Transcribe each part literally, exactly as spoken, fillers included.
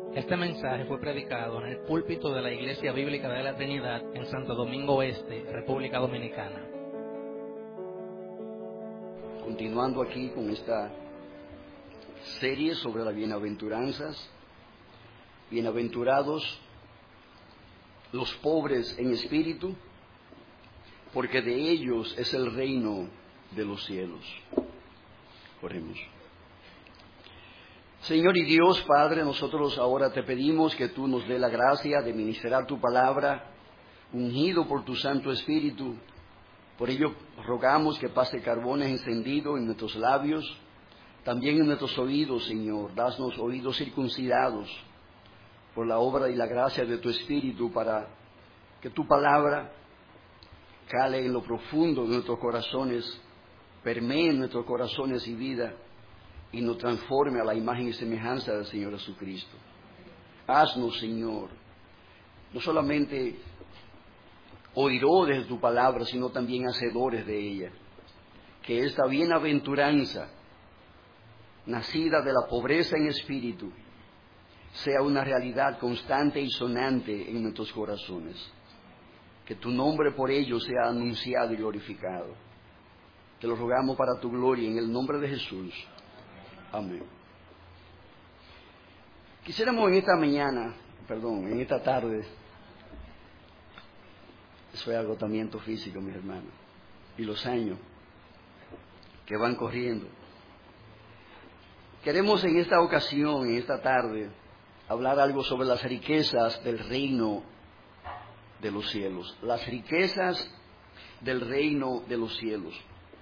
Este mensaje fue predicado en el púlpito de la Iglesia Bíblica de la Trinidad en Santo Domingo Este, República Dominicana. Continuando aquí con esta serie sobre las bienaventuranzas. Bienaventurados los pobres en espíritu, porque de ellos es el reino de los cielos. Oremos. Señor y Dios Padre, nosotros ahora te pedimos que tú nos dé la gracia de ministrar tu palabra, ungido por tu Santo Espíritu. Por ello rogamos que pase carbones encendido en nuestros labios, también en nuestros oídos, Señor. Danos oídos circuncidados por la obra y la gracia de tu Espíritu, para que tu palabra cale en lo profundo de nuestros corazones, permee en nuestros corazones y vida, y nos transforme a la imagen y semejanza del Señor Jesucristo. Haznos, Señor, no solamente oidores de tu palabra, sino también hacedores de ella. Que esta bienaventuranza, nacida de la pobreza en espíritu, sea una realidad constante y sonante en nuestros corazones. Que tu nombre por ello sea anunciado y glorificado. Te lo rogamos para tu gloria, en el nombre de Jesús. Amén. Quisiéramos en esta mañana, perdón, en esta tarde, eso es agotamiento físico, mis hermanos, y los años que van corriendo. Queremos en esta ocasión, en esta tarde, hablar algo sobre las riquezas del reino de los cielos. Las riquezas del reino de los cielos.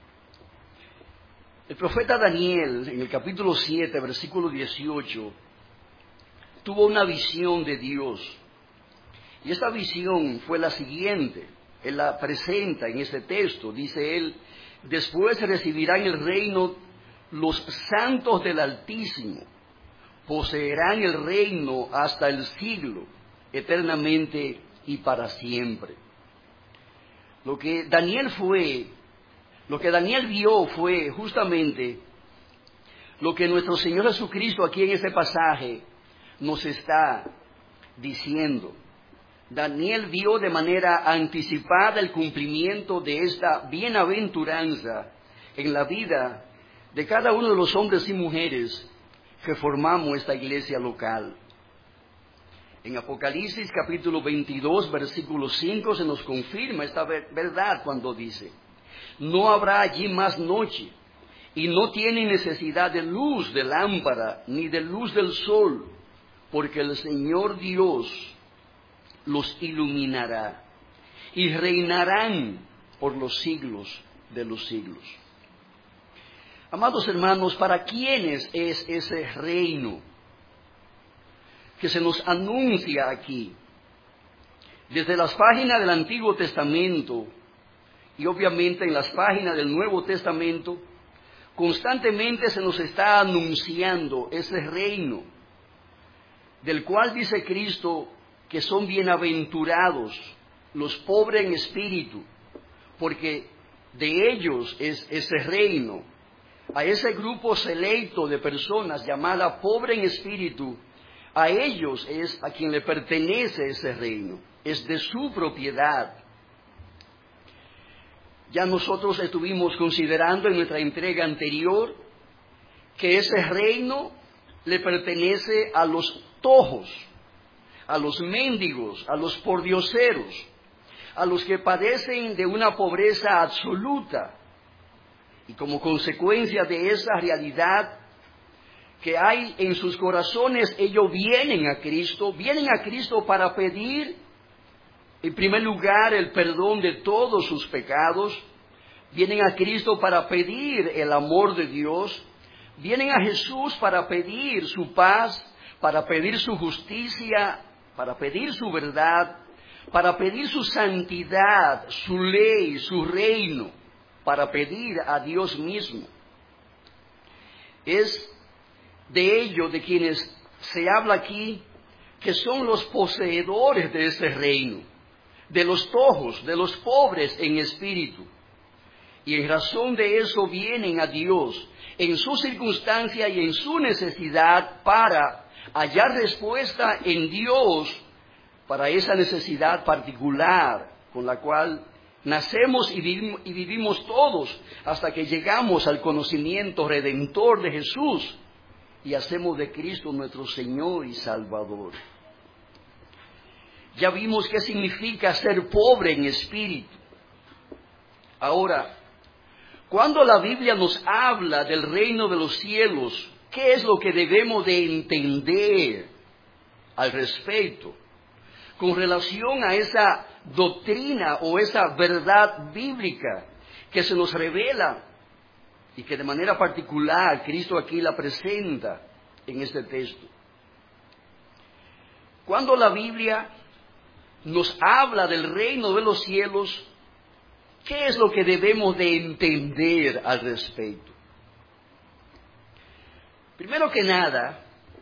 El profeta Daniel, en el capítulo siete, versículo dieciocho, tuvo una visión de Dios. Y esta visión fue la siguiente. Él la presenta en este texto. Dice él: después recibirán el reino los santos del Altísimo. Poseerán el reino hasta el siglo, eternamente y para siempre. Lo que Daniel fue... Lo que Daniel vio fue justamente lo que nuestro Señor Jesucristo aquí en este pasaje nos está diciendo. Daniel vio de manera anticipada el cumplimiento de esta bienaventuranza en la vida de cada uno de los hombres y mujeres que formamos esta iglesia local. En Apocalipsis capítulo veintidós, versículo cinco, se nos confirma esta verdad cuando dice: no habrá allí más noche, y no tienen necesidad de luz de lámpara, ni de luz del sol, porque el Señor Dios los iluminará, y reinarán por los siglos de los siglos. Amados hermanos, ¿para quiénes es ese reino que se nos anuncia aquí? Desde las páginas del Antiguo Testamento, y obviamente en las páginas del Nuevo Testamento, constantemente se nos está anunciando ese reino, del cual dice Cristo que son bienaventurados los pobres en espíritu, porque de ellos es ese reino. A ese grupo selecto de personas llamada pobre en espíritu, a ellos es a quien le pertenece ese reino, es de su propiedad. Ya nosotros estuvimos considerando en nuestra entrega anterior que ese reino le pertenece a los tojos, a los mendigos, a los pordioseros, a los que padecen de una pobreza absoluta. Y como consecuencia de esa realidad que hay en sus corazones, ellos vienen a Cristo, vienen a Cristo para pedir, en primer lugar, el perdón de todos sus pecados. Vienen a Cristo para pedir el amor de Dios. Vienen a Jesús para pedir su paz, para pedir su justicia, para pedir su verdad, para pedir su santidad, su ley, su reino, para pedir a Dios mismo. Es de ello de quienes se habla aquí, que son los poseedores de ese reino, de los tojos, de los pobres en espíritu. Y en razón de eso vienen a Dios en su circunstancia y en su necesidad para hallar respuesta en Dios para esa necesidad particular con la cual nacemos y vivimos, y vivimos todos hasta que llegamos al conocimiento redentor de Jesús y hacemos de Cristo nuestro Señor y Salvador. Ya vimos qué significa ser pobre en espíritu. Ahora, cuando la Biblia nos habla del reino de los cielos, ¿qué es lo que debemos de entender al respecto con relación a esa doctrina o esa verdad bíblica que se nos revela y que de manera particular Cristo aquí la presenta en este texto? Cuando la Biblia nos habla del reino de los cielos, ¿qué es lo que debemos de entender al respecto? Primero que nada,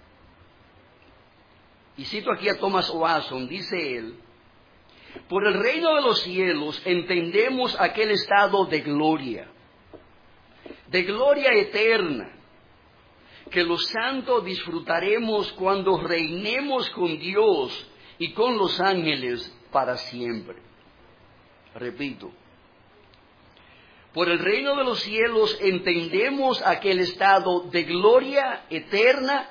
y cito aquí a Thomas Watson, dice él, por el reino de los cielos entendemos aquel estado de gloria, de gloria eterna, que los santos disfrutaremos cuando reinemos con Dios y con los ángeles para siempre. Repito, por el reino de los cielos entendemos aquel estado de gloria eterna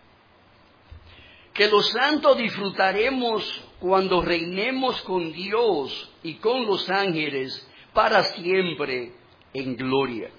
que los santos disfrutaremos cuando reinemos con Dios y con los ángeles para siempre en gloria.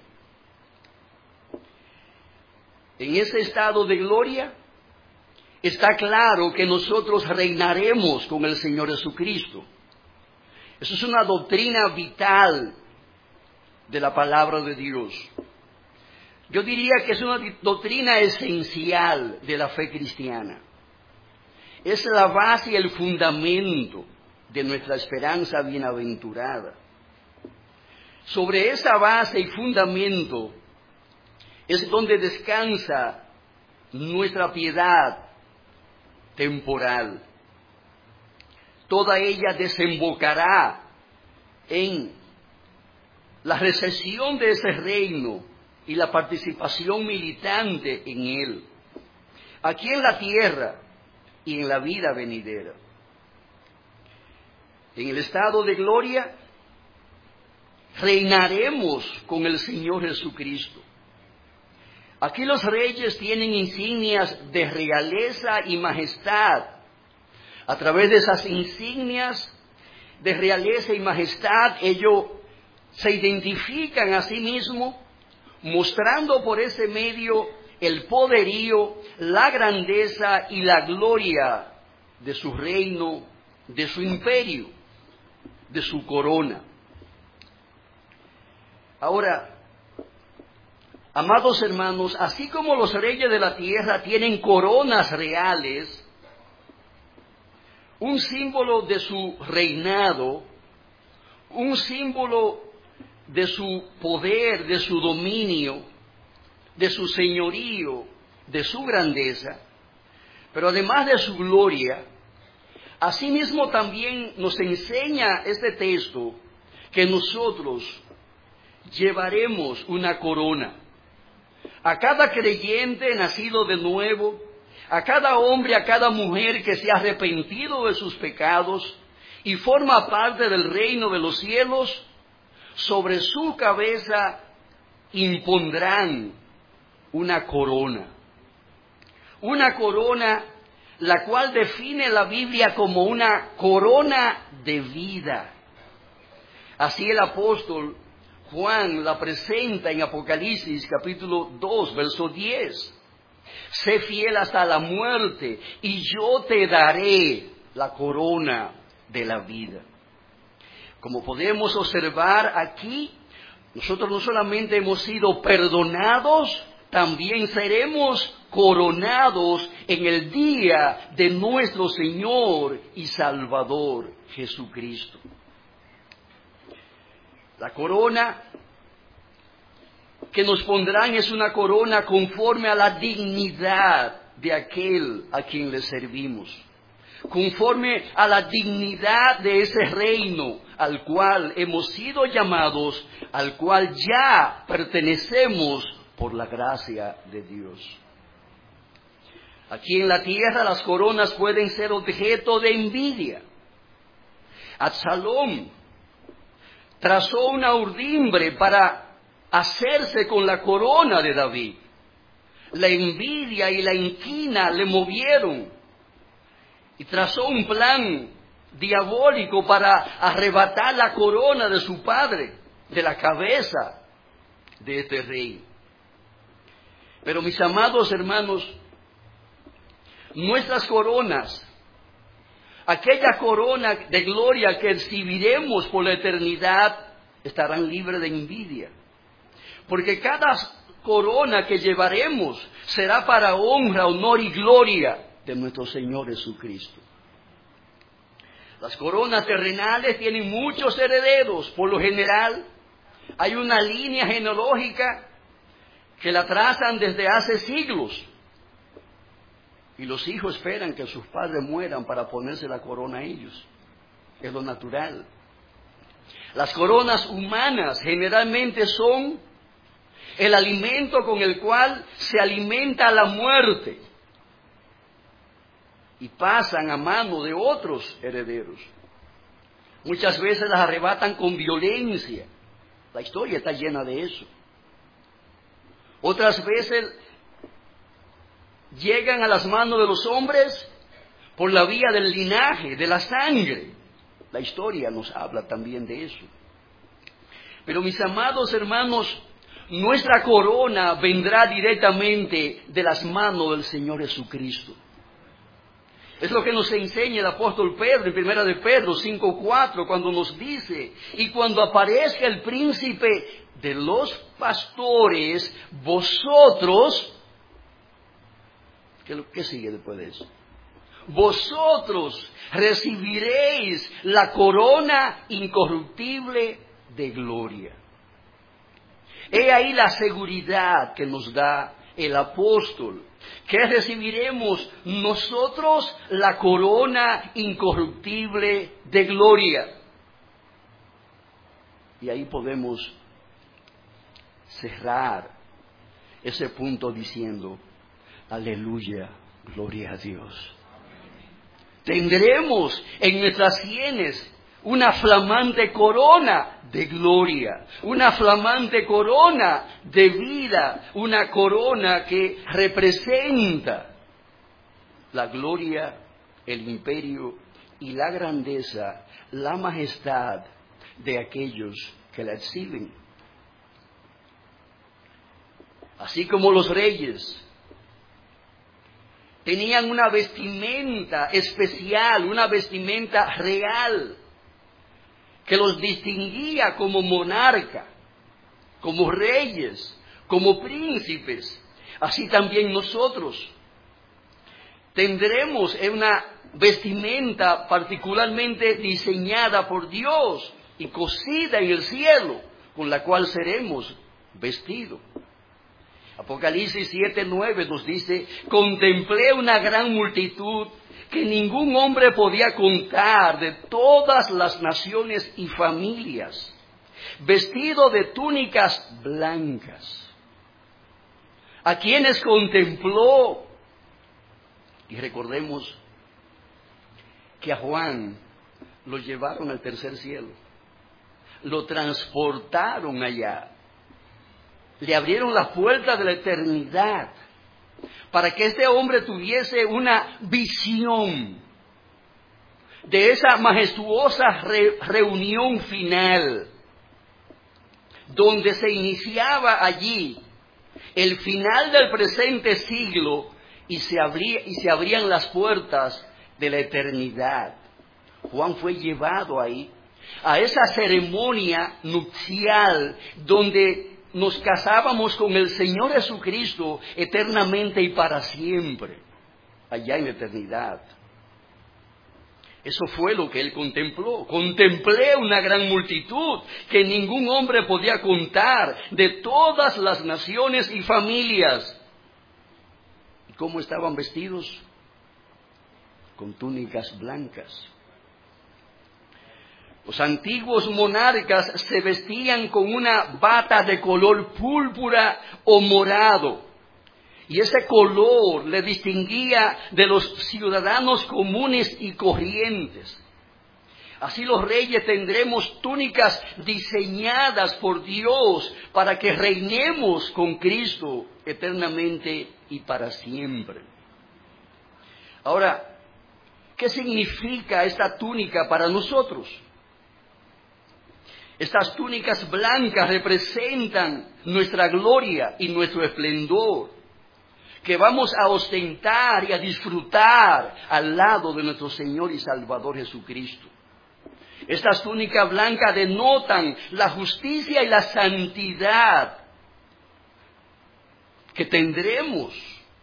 En ese estado de gloria está claro que nosotros reinaremos con el Señor Jesucristo. Eso es una doctrina vital de la palabra de Dios. Yo diría que es una doctrina esencial de la fe cristiana. Es la base y el fundamento de nuestra esperanza bienaventurada. Sobre esa base y fundamento es donde descansa nuestra piedad temporal. Toda ella desembocará en la recesión de ese reino y la participación militante en él, aquí en la tierra y en la vida venidera. En el estado de gloria reinaremos con el Señor Jesucristo. Aquí los reyes tienen insignias de realeza y majestad. A través de esas insignias de realeza y majestad, ellos se identifican a sí mismos, mostrando por ese medio el poderío, la grandeza y la gloria de su reino, de su imperio, de su corona. Ahora, amados hermanos, así como los reyes de la tierra tienen coronas reales, un símbolo de su reinado, un símbolo de su poder, de su dominio, de su señorío, de su grandeza, pero además de su gloria, asimismo también nos enseña este texto que nosotros llevaremos una corona. A cada creyente nacido de nuevo, a cada hombre, a cada mujer que se ha arrepentido de sus pecados y forma parte del reino de los cielos, sobre su cabeza impondrán una corona. Una corona la cual define la Biblia como una corona de vida. Así el apóstol Juan la presenta en Apocalipsis capítulo dos, verso diez. Sé fiel hasta la muerte y yo te daré la corona de la vida. Como podemos observar aquí, nosotros no solamente hemos sido perdonados, también seremos coronados en el día de nuestro Señor y Salvador Jesucristo. La corona que nos pondrán es una corona conforme a la dignidad de aquel a quien le servimos, conforme a la dignidad de ese reino al cual hemos sido llamados, al cual ya pertenecemos por la gracia de Dios. Aquí en la tierra las coronas pueden ser objeto de envidia. Absalón trazó una urdimbre para hacerse con la corona de David. La envidia y la inquina le movieron y trazó un plan diabólico para arrebatar la corona de su padre, de la cabeza de este rey. Pero mis amados hermanos, nuestras coronas, aquella corona de gloria que recibiremos por la eternidad, estarán libres de envidia. Porque cada corona que llevaremos será para honra, honor y gloria de nuestro Señor Jesucristo. Las coronas terrenales tienen muchos herederos. Por lo general, hay una línea genealógica que la trazan desde hace siglos. Y los hijos esperan que sus padres mueran para ponerse la corona a ellos. Es lo natural. Las coronas humanas generalmente son el alimento con el cual se alimenta la muerte. Y pasan a mano de otros herederos. Muchas veces las arrebatan con violencia. La historia está llena de eso. Otras veces llegan a las manos de los hombres por la vía del linaje, de la sangre. La historia nos habla también de eso. Pero mis amados hermanos, nuestra corona vendrá directamente de las manos del Señor Jesucristo. Es lo que nos enseña el apóstol Pedro en primera de Pedro cinco cuatro, cuando nos dice: y cuando aparezca el príncipe de los pastores, vosotros, ¿qué, qué sigue después de eso? Vosotros recibiréis la corona incorruptible de gloria. He ahí la seguridad que nos da el apóstol, que recibiremos nosotros la corona incorruptible de gloria. Y ahí podemos cerrar ese punto diciendo: aleluya, gloria a Dios. Tendremos en nuestras sienes una flamante corona de gloria, una flamante corona de vida, una corona que representa la gloria, el imperio y la grandeza, la majestad de aquellos que la exhiben. Así como los reyes tenían una vestimenta especial, una vestimenta real, que los distinguía como monarca, como reyes, como príncipes. Así también nosotros tendremos una vestimenta particularmente diseñada por Dios y cosida en el cielo, con la cual seremos vestidos. Apocalipsis siete nueve nos dice: contemplé una gran multitud que ningún hombre podía contar, de todas las naciones y familias, vestido de túnicas blancas, a quienes contempló. Y recordemos que a Juan lo llevaron al tercer cielo, lo transportaron allá, le abrieron la puerta de la eternidad, para que este hombre tuviese una visión de esa majestuosa re- reunión final, donde se iniciaba allí el final del presente siglo y se, abría, y se abrían las puertas de la eternidad. Juan fue llevado ahí, a esa ceremonia nupcial, donde nos casábamos con el Señor Jesucristo eternamente y para siempre, allá en la eternidad. Eso fue lo que él contempló. Contemplé una gran multitud que ningún hombre podía contar, de todas las naciones y familias. ¿Y cómo estaban vestidos? Con túnicas blancas. Los antiguos monarcas se vestían con una bata de color púrpura o morado, Y ese color le distinguía de los ciudadanos comunes y corrientes. Así los reyes tendremos túnicas diseñadas por Dios para que reinemos con Cristo eternamente y para siempre. Ahora, ¿qué significa esta túnica para nosotros? Estas túnicas blancas representan nuestra gloria y nuestro esplendor, que vamos a ostentar y a disfrutar al lado de nuestro Señor y Salvador Jesucristo. Estas túnicas blancas denotan la justicia y la santidad que tendremos,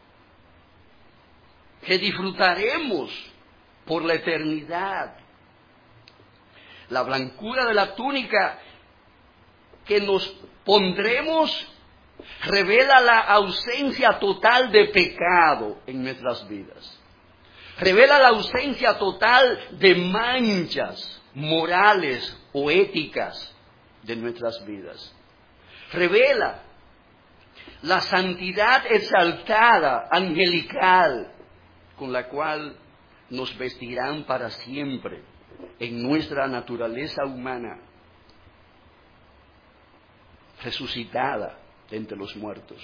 que disfrutaremos por la eternidad. La blancura de la túnica que nos pondremos revela la ausencia total de pecado en nuestras vidas. Revela la ausencia total de manchas morales o éticas de nuestras vidas. Revela la santidad exaltada, angelical, con la cual nos vestirán para siempre en nuestra naturaleza humana, resucitada de entre los muertos.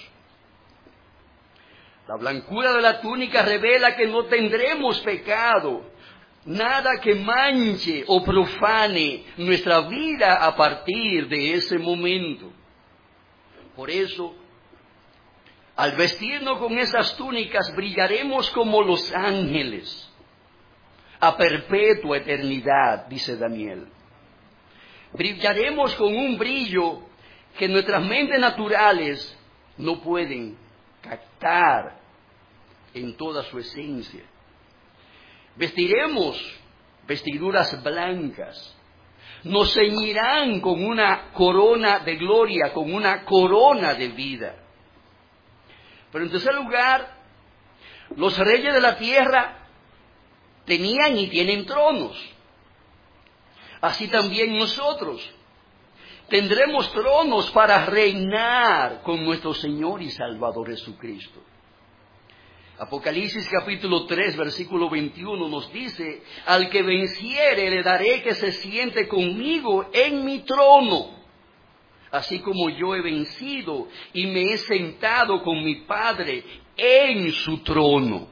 La blancura de la túnica revela que no tendremos pecado, nada que manche o profane nuestra vida a partir de ese momento. Por eso, al vestirnos con esas túnicas, brillaremos como los ángeles, a perpetua eternidad, dice Daniel. Brillaremos con un brillo que nuestras mentes naturales no pueden captar en toda su esencia. Vestiremos vestiduras blancas, nos ceñirán con una corona de gloria, con una corona de vida. Pero en tercer lugar, los reyes de la tierra tenían y tienen tronos. Así también nosotros tendremos tronos para reinar con nuestro Señor y Salvador Jesucristo. Apocalipsis capítulo tres, versículo veintiuno nos dice: al que venciere le daré que se siente conmigo en mi trono, así como yo he vencido y me he sentado con mi Padre en su trono,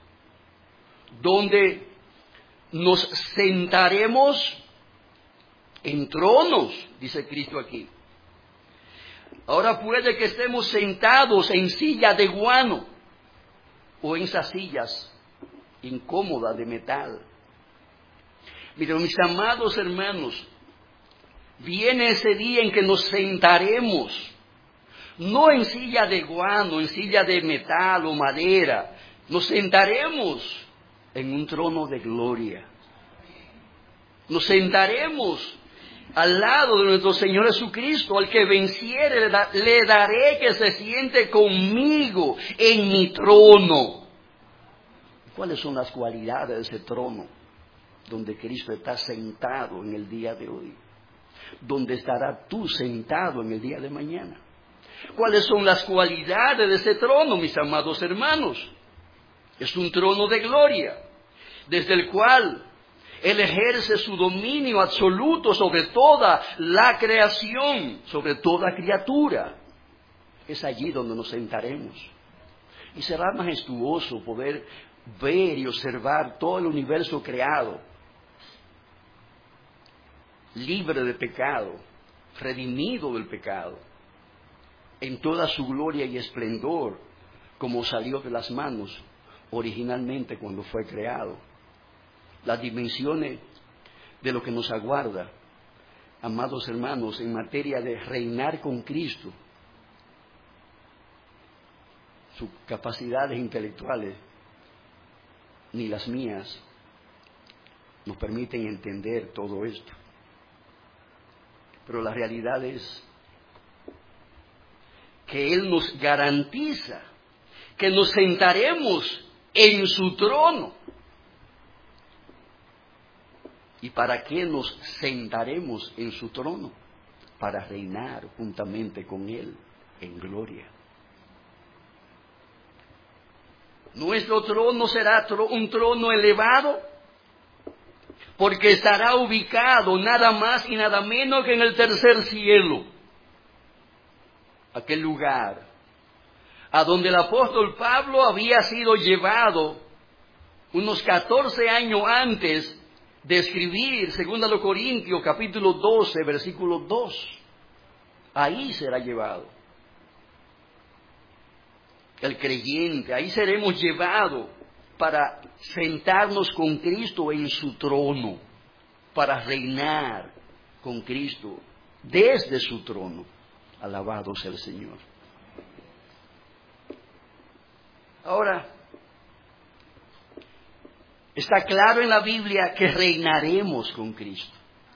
donde nos sentaremos en tronos, dice Cristo aquí. Ahora puede que estemos sentados en silla de guano o en esas sillas incómodas de metal. Miren, mis amados hermanos, viene ese día en que nos sentaremos, no en silla de guano, en silla de metal o madera, nos sentaremos en un trono de gloria. Nos sentaremos al lado de nuestro Señor Jesucristo. Al que venciere le, da, le daré que se siente conmigo en mi trono. ¿Cuáles son las cualidades de ese trono donde Cristo está sentado en el día de hoy? ¿Dónde estará tú sentado en el día de mañana? ¿Cuáles son las cualidades de ese trono, mis amados hermanos? Es un trono de gloria, desde el cual Él ejerce su dominio absoluto sobre toda la creación, sobre toda criatura. Es allí donde nos sentaremos. Y será majestuoso poder ver y observar todo el universo creado, libre de pecado, redimido del pecado, en toda su gloria y esplendor, como salió de las manos originalmente cuando fue creado. Las dimensiones de lo que nos aguarda, amados hermanos, en materia de reinar con Cristo, sus capacidades intelectuales, ni las mías, nos permiten entender todo esto. Pero la realidad es que Él nos garantiza que nos sentaremos en su trono. ¿Y para qué nos sentaremos en su trono? Para reinar juntamente con Él en gloria. Nuestro trono será tro- un trono elevado, porque estará ubicado nada más y nada menos que en el tercer cielo, aquel lugar a donde el apóstol Pablo había sido llevado unos catorce años antes de escribir Segunda de Corintios capítulo doce, versículo dos. Ahí será llevado el creyente, ahí seremos llevados para sentarnos con Cristo en su trono, para reinar con Cristo desde su trono. Alabado sea el Señor. Ahora, está claro en la Biblia que reinaremos con Cristo.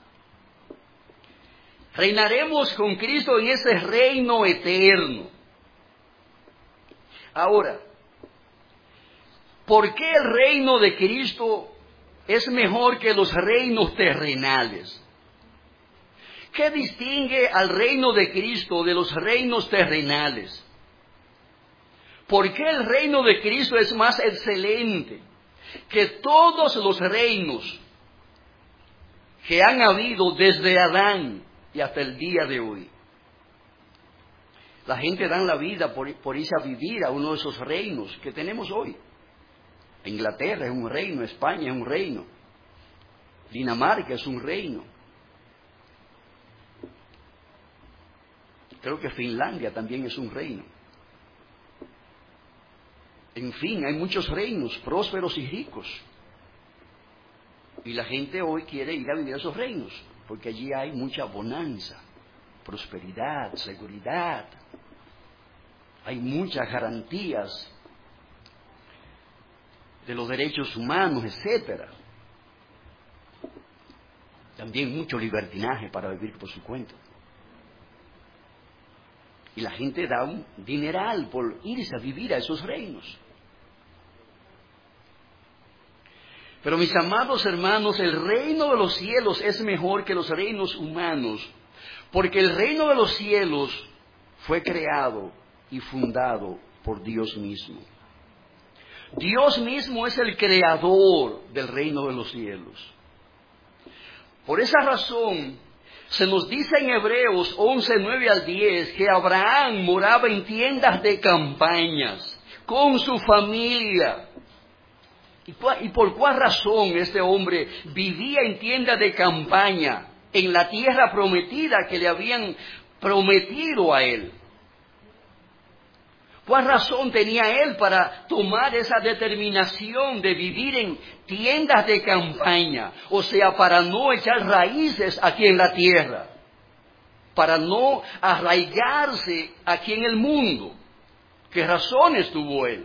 Reinaremos con Cristo en ese reino eterno. Ahora, ¿por qué el reino de Cristo es mejor que los reinos terrenales? ¿Qué distingue al reino de Cristo de los reinos terrenales? ¿Por qué el reino de Cristo es más excelente que todos los reinos que han habido desde Adán y hasta el día de hoy? La gente da la vida por, por irse a vivir a uno de esos reinos que tenemos hoy. Inglaterra es un reino, España es un reino, Dinamarca es un reino. Creo que Finlandia también es un reino. En fin, hay muchos reinos prósperos y ricos. Y la gente hoy quiere ir a vivir a esos reinos, porque allí hay mucha bonanza, prosperidad, seguridad. Hay muchas garantías de los derechos humanos, etcétera. También mucho libertinaje para vivir por su cuenta. Y la gente da un dineral por irse a vivir a esos reinos. Pero mis amados hermanos, el reino de los cielos es mejor que los reinos humanos, porque el reino de los cielos fue creado y fundado por Dios mismo. Dios mismo es el creador del reino de los cielos. Por esa razón, se nos dice en Hebreos once, nueve al diez, que Abraham moraba en tiendas de campañas con su familia. ¿Y por cuál razón este hombre vivía en tiendas de campaña en la tierra prometida que le habían prometido a él? ¿Cuál razón tenía él para tomar esa determinación de vivir en tiendas de campaña? O sea, para no echar raíces aquí en la tierra, para no arraigarse aquí en el mundo. ¿Qué razones tuvo él?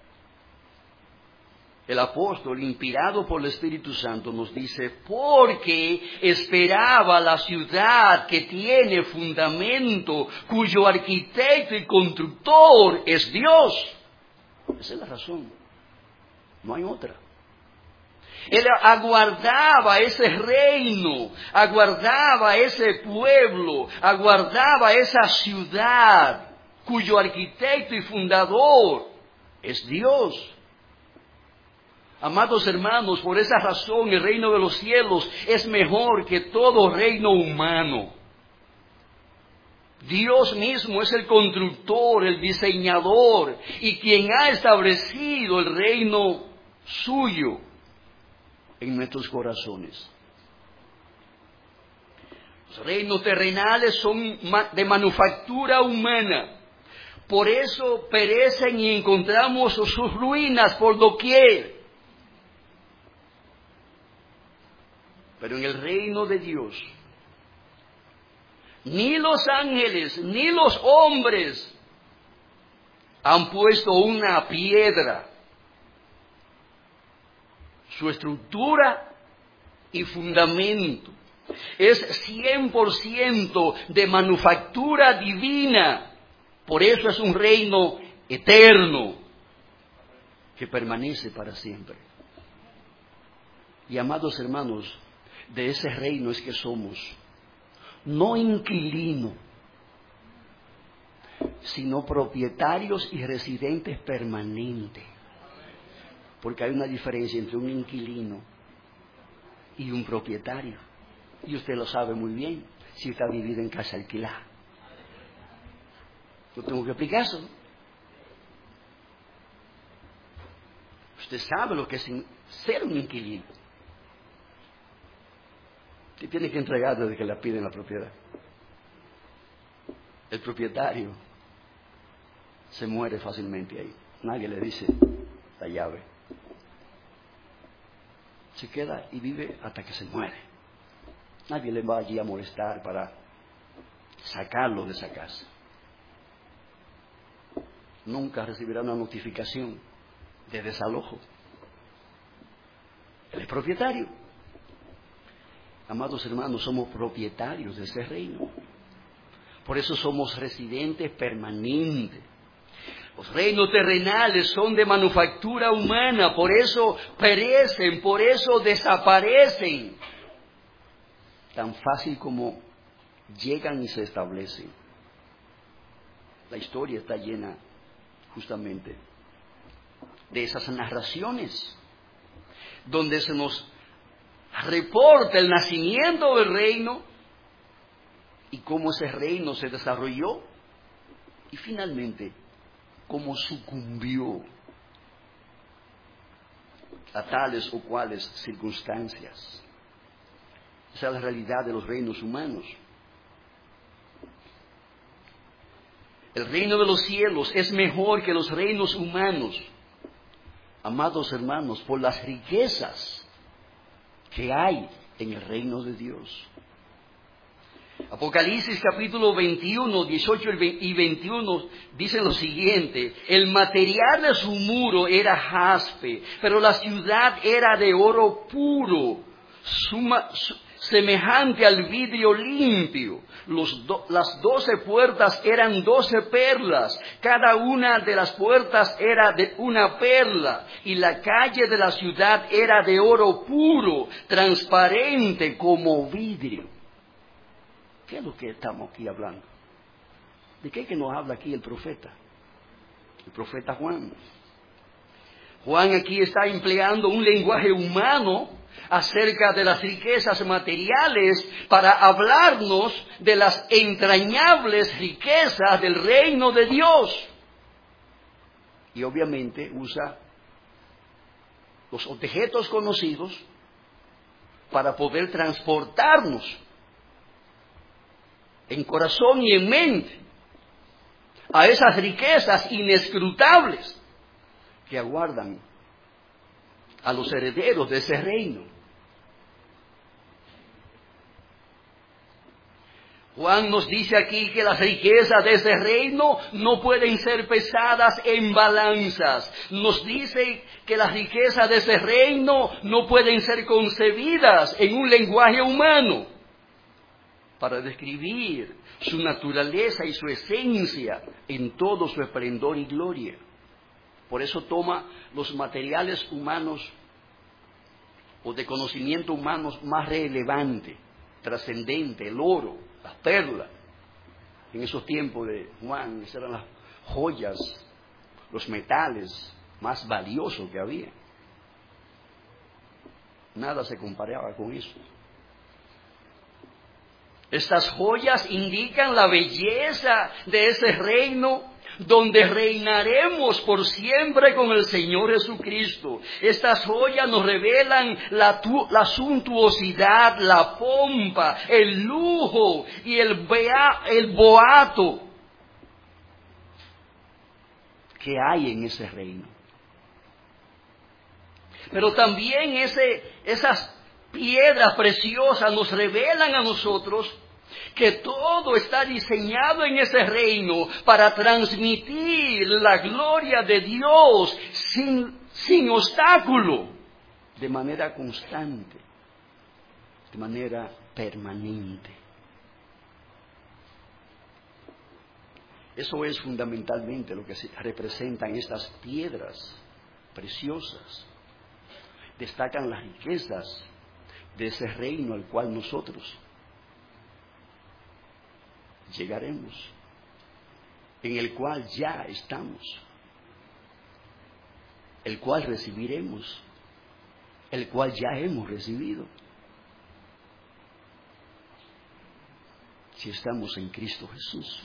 El apóstol, inspirado por el Espíritu Santo, nos dice, porque esperaba la ciudad que tiene fundamento, cuyo arquitecto y constructor es Dios. Esa es la razón, no hay otra. Él aguardaba ese reino, aguardaba ese pueblo, aguardaba esa ciudad, cuyo arquitecto y fundador es Dios. Amados hermanos, por esa razón el reino de los cielos es mejor que todo reino humano. Dios mismo es el constructor, el diseñador y quien ha establecido el reino suyo en nuestros corazones. Los reinos terrenales son de manufactura humana. Por eso perecen y encontramos sus ruinas por doquier. Pero en el reino de Dios, ni los ángeles, ni los hombres han puesto una piedra. Su estructura y fundamento es cien por ciento de manufactura divina. Por eso es un reino eterno que permanece para siempre. Y amados hermanos, de ese reino es que somos, no inquilinos, sino propietarios y residentes permanentes. Porque hay una diferencia entre un inquilino y un propietario. Y usted lo sabe muy bien si está viviendo en casa alquilada. No tengo que explicar eso. Usted sabe lo que es ser un inquilino. Usted tiene que entregar desde que le piden la propiedad. El propietario se muere fácilmente ahí. Nadie le dice la llave. Se queda y vive hasta que se muere. Nadie le va allí a molestar para sacarlo de esa casa. Nunca recibirá una notificación de desalojo. Él es propietario. Amados hermanos, somos propietarios de ese reino. Por eso somos residentes permanentes. Los reinos terrenales son de manufactura humana, por eso perecen, por eso desaparecen. Tan fácil como llegan y se establecen. La historia está llena justamente de esas narraciones, donde se nos reporta el nacimiento del reino y cómo ese reino se desarrolló y finalmente cómo sucumbió a tales o cuales circunstancias. Esa es la realidad de los reinos humanos. El reino de los cielos es mejor que los reinos humanos, amados hermanos, por las riquezas que hay en el reino de Dios. Apocalipsis capítulo veintiuno, dieciocho y veintiuno dicen lo siguiente: el material de su muro era jaspe, pero la ciudad era de oro puro, suma, su, semejante al vidrio limpio. Los do, las doce puertas eran doce perlas, cada una de las puertas era de una perla, y la calle de la ciudad era de oro puro, transparente como vidrio. ¿Qué es lo que estamos aquí hablando? ¿De qué es que nos habla aquí el profeta? El profeta Juan. Juan aquí está empleando un lenguaje humano acerca de las riquezas materiales para hablarnos de las entrañables riquezas del reino de Dios. Y obviamente usa los objetos conocidos para poder transportarnos en corazón y en mente a esas riquezas inescrutables que aguardan a los herederos de ese reino. Juan nos dice aquí que las riquezas de ese reino no pueden ser pesadas en balanzas. Nos dice que las riquezas de ese reino no pueden ser concebidas en un lenguaje humano para describir su naturaleza y su esencia en todo su esplendor y gloria. Por eso toma los materiales humanos o de conocimiento humanos más relevante, trascendente, el oro, las perlas. En esos tiempos de Juan, esas eran las joyas, los metales más valiosos que había. Nada se comparaba con eso. Estas joyas indican la belleza de ese reino donde reinaremos por siempre con el Señor Jesucristo. Estas joyas nos revelan la, tu, la suntuosidad, la pompa, el lujo y el, bea, el boato que hay en ese reino. Pero también ese, esas piedras preciosas nos revelan a nosotros que todo está diseñado en ese reino para transmitir la gloria de Dios sin, sin obstáculo, de manera constante, de manera permanente. Eso es fundamentalmente lo que se representan estas piedras preciosas. Destacan las riquezas de ese reino al cual nosotros llegaremos, en el cual ya estamos. el cual recibiremos, el cual ya hemos recibido, si estamos en Cristo Jesús.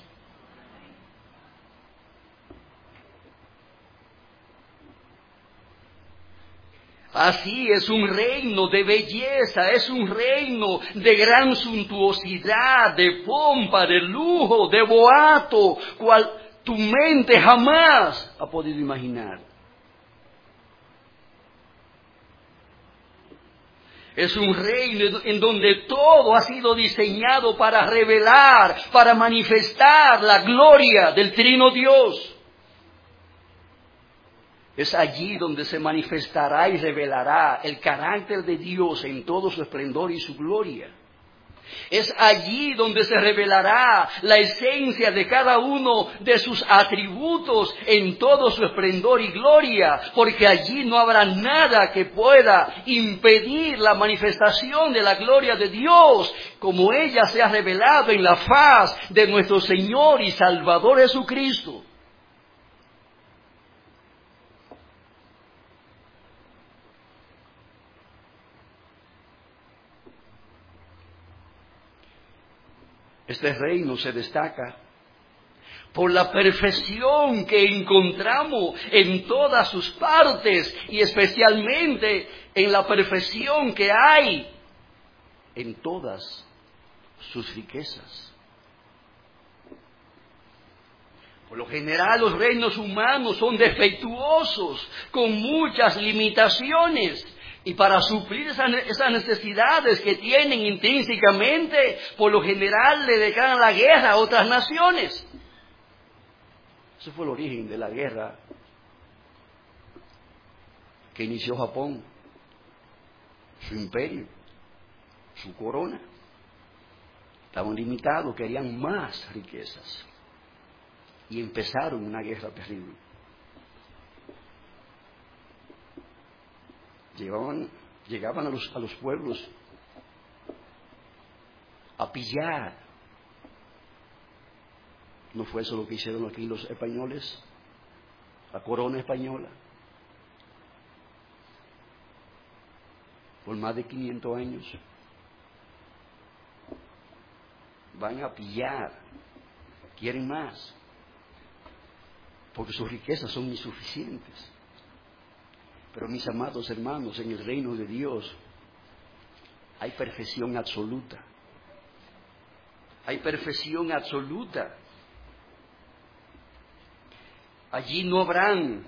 Así es un reino de belleza, es un reino de gran suntuosidad, de pompa, de lujo, de boato, cual tu mente jamás ha podido imaginar. Es un reino en donde todo ha sido diseñado para revelar, para manifestar la gloria del Trino Dios. Es allí donde se manifestará y revelará el carácter de Dios en todo su esplendor y su gloria. Es allí donde se revelará la esencia de cada uno de sus atributos en todo su esplendor y gloria, porque allí no habrá nada que pueda impedir la manifestación de la gloria de Dios, como ella se ha revelado en la faz de nuestro Señor y Salvador Jesucristo. Este reino se destaca por la perfección que encontramos en todas sus partes y especialmente en la perfección que hay en todas sus riquezas. Por lo general, los reinos humanos son defectuosos, con muchas limitaciones. Y para suplir esas necesidades que tienen intrínsecamente, por lo general le declaran la guerra a otras naciones. Ese fue el origen de la guerra que inició Japón, su imperio, su corona. Estaban limitados, querían más riquezas. Y empezaron una guerra terrible. Llevaban, llegaban a los, a los pueblos a pillar. ¿No fue eso lo que hicieron aquí los españoles? La corona española. Por más de quinientos años. Van a pillar. Quieren más. Porque sus riquezas son insuficientes. Pero mis amados hermanos, en el reino de Dios hay perfección absoluta. Hay perfección absoluta. Allí no habrán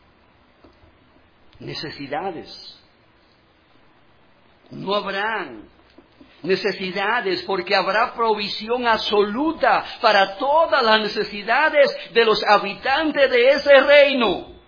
necesidades. No habrán necesidades porque habrá provisión absoluta para todas las necesidades de los habitantes de ese reino.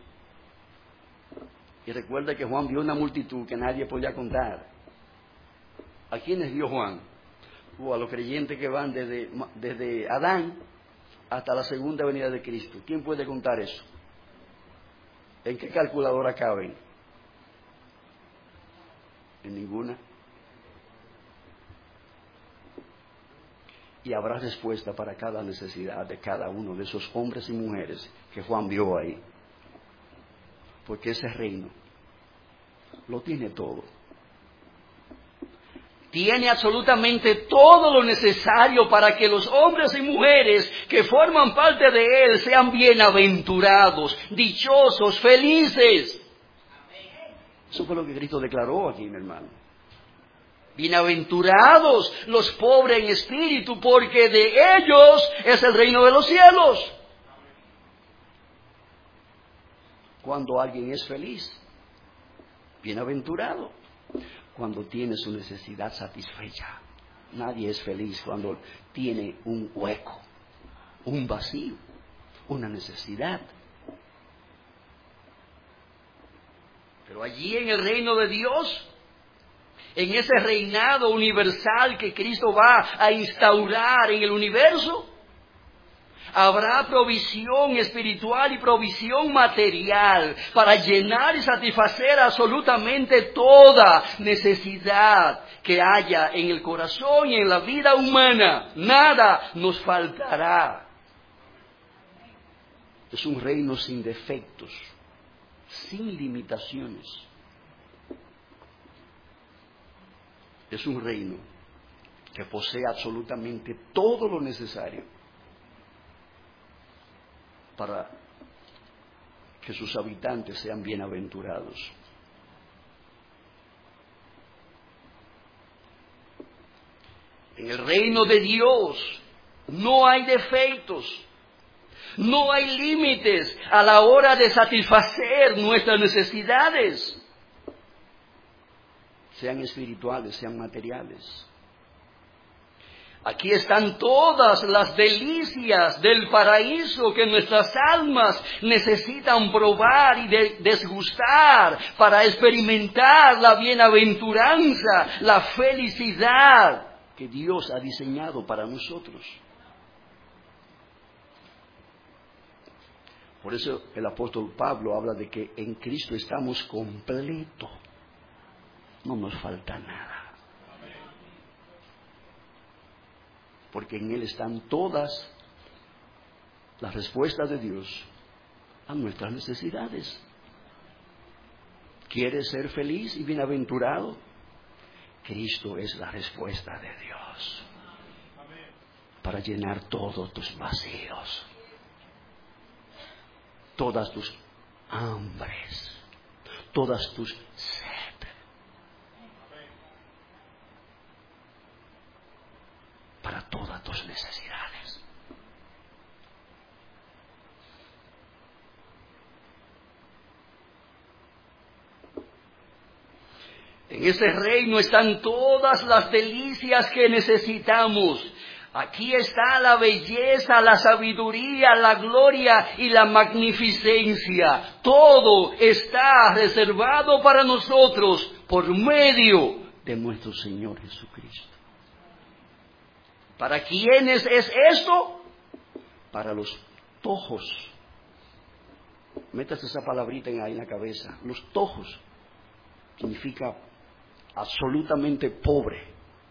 Y recuerda que Juan vio una multitud que nadie podía contar. ¿A quiénes vio Juan? O a los creyentes que van desde, desde Adán hasta la segunda venida de Cristo. ¿Quién puede contar eso? ¿En qué calculadora caben? En ninguna. Y habrá respuesta para cada necesidad de cada uno de esos hombres y mujeres que Juan vio ahí. Porque ese reino lo tiene todo. Tiene absolutamente todo lo necesario para que los hombres y mujeres que forman parte de él sean bienaventurados, dichosos, felices. Eso fue lo que Cristo declaró aquí, mi hermano. Bienaventurados los pobres en espíritu, porque de ellos es el reino de los cielos. Cuando alguien es feliz, bienaventurado. Cuando tiene su necesidad satisfecha. Nadie es feliz cuando tiene un hueco, un vacío, una necesidad. Pero allí en el reino de Dios, en ese reinado universal que Cristo va a instaurar en el universo, habrá provisión espiritual y provisión material para llenar y satisfacer absolutamente toda necesidad que haya en el corazón y en la vida humana. Nada nos faltará. Es un reino sin defectos, sin limitaciones. Es un reino que posee absolutamente todo lo necesario para que sus habitantes sean bienaventurados. En el reino de Dios no hay defectos, no hay límites a la hora de satisfacer nuestras necesidades, sean espirituales, sean materiales. Aquí están todas las delicias del paraíso que nuestras almas necesitan probar y de- desgustar para experimentar la bienaventuranza, la felicidad que Dios ha diseñado para nosotros. Por eso el apóstol Pablo habla de que en Cristo estamos completos, no nos falta nada. Porque en Él están todas las respuestas de Dios a nuestras necesidades. ¿Quieres ser feliz y bienaventurado? Cristo es la respuesta de Dios para llenar todos tus vacíos, todas tus hambres, todas tus sed. Para todas tus necesidades. En ese reino están todas las delicias que necesitamos. Aquí está la belleza, la sabiduría, la gloria y la magnificencia. Todo está reservado para nosotros por medio de nuestro Señor Jesucristo. ¿Para quiénes es esto? Para los tojos. Métase esa palabrita ahí en la cabeza. Los tojos significa absolutamente pobre.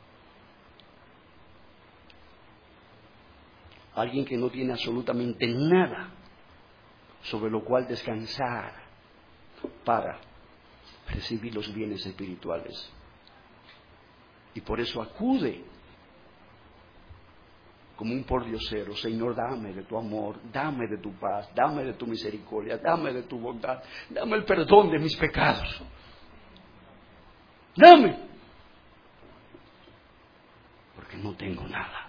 Alguien que no tiene absolutamente nada sobre lo cual descansar para recibir los bienes espirituales. Y por eso acude como un pordiosero: Señor, dame de tu amor, dame de tu paz, dame de tu misericordia, dame de tu bondad, dame el perdón de mis pecados. Dame. Porque no tengo nada.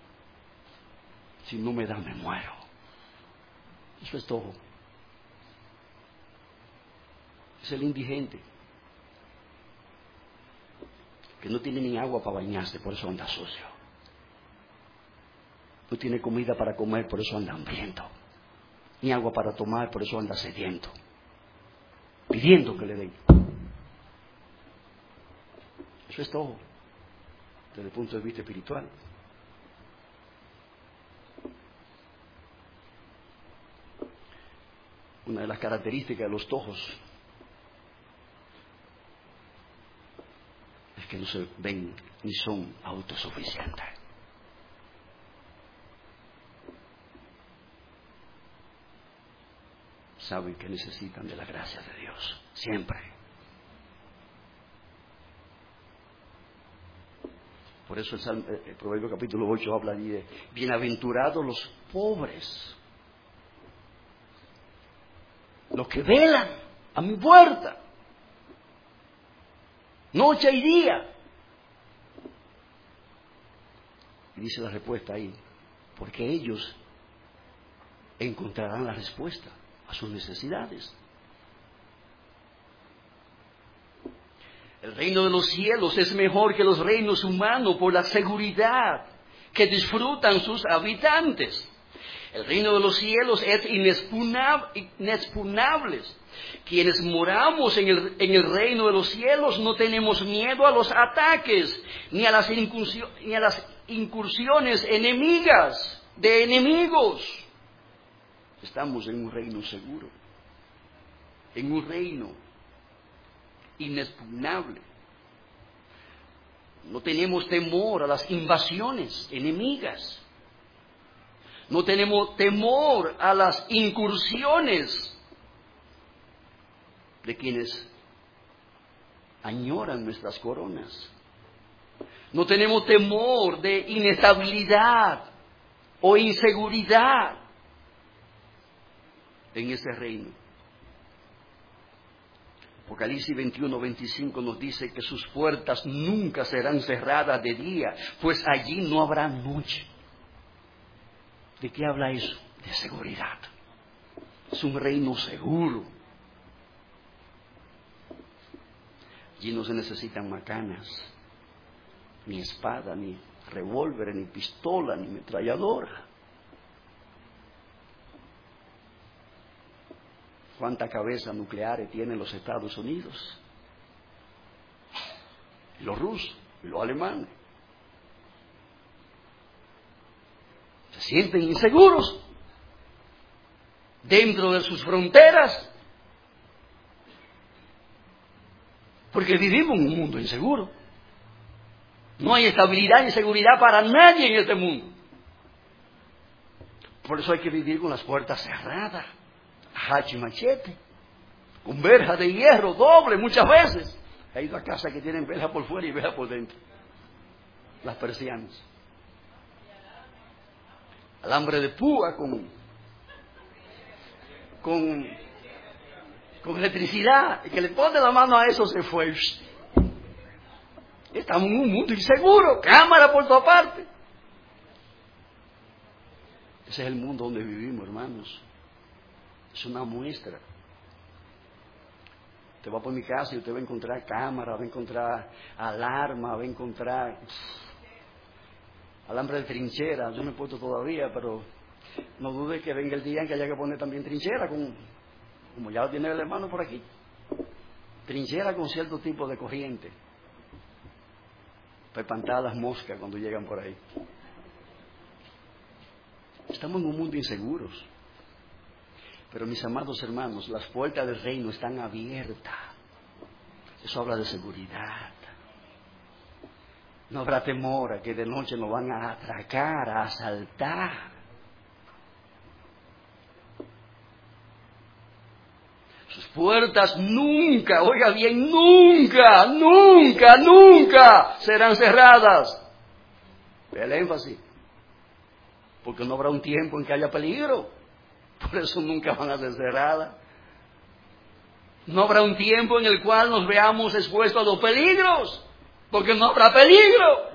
Si no me da, me muero. Eso es todo. Es el indigente que no tiene ni agua para bañarse, por eso anda sucio. No tiene comida para comer, por eso anda hambriento. Ni agua para tomar, por eso anda sediento. Pidiendo que le den. Eso es todo, desde el punto de vista espiritual. Una de las características de los tojos es que no se ven ni son autosuficientes. Saben que necesitan de la gracia de Dios, siempre. Por eso el, Salmo, el Proverbio capítulo ocho habla allí de bienaventurados los pobres, los que velan a mi puerta, noche y día. Y dice la respuesta ahí, porque ellos encontrarán la respuesta a sus necesidades. El reino de los cielos es mejor que los reinos humanos por la seguridad que disfrutan sus habitantes. El reino de los cielos es inexpugnable. inexpugnable. Quienes moramos en el, en el reino de los cielos no tenemos miedo a los ataques ni a las incursiones, ni a las incursiones enemigas de enemigos. Estamos en un reino seguro, en un reino inexpugnable. No tenemos temor a las invasiones enemigas. No tenemos temor a las incursiones de quienes añoran nuestras coronas. No tenemos temor de inestabilidad o inseguridad en ese reino. Apocalipsis veintiuno, veinticinco nos dice que sus puertas nunca serán cerradas de día, pues allí no habrá noche. ¿De qué habla eso? De seguridad. Es un reino seguro. Allí no se necesitan macanas, ni espada, ni revólver, ni pistola, ni ametralladora. ¿Cuántas cabezas nucleares tienen los Estados Unidos? Y los rusos y los alemanes. Se sienten inseguros dentro de sus fronteras porque vivimos en un mundo inseguro. No hay estabilidad ni seguridad para nadie en este mundo. Por eso hay que vivir con las puertas cerradas, hacha y machete, con verja de hierro doble muchas veces. He ido a casas que tienen verja por fuera y verja por dentro, las persianas. Alambre de púa con, con, con electricidad. El que le pone la mano a eso se fue. Estamos en un mundo inseguro, cámara por toda parte. Ese es el mundo donde vivimos, hermanos. Es una muestra. Usted va por mi casa y usted va a encontrar cámara, va a encontrar alarma, va a encontrar alambre de trinchera. Yo no he puesto todavía, pero no dude que venga el día en que haya que poner también trinchera, con, como ya lo tiene el hermano por aquí. Trinchera con cierto tipo de corriente, para espantar a las moscas cuando llegan por ahí. Estamos en un mundo inseguros. Pero mis amados hermanos, las puertas del reino están abiertas. Eso habla de seguridad. No habrá temor a que de noche nos van a atracar, a asaltar. Sus puertas nunca, oiga bien, nunca, nunca, nunca serán cerradas. Ve el énfasis. Porque no habrá un tiempo en que haya peligro. Por eso nunca van a ser cerradas. No habrá un tiempo en el cual nos veamos expuestos a los peligros, porque no habrá peligro.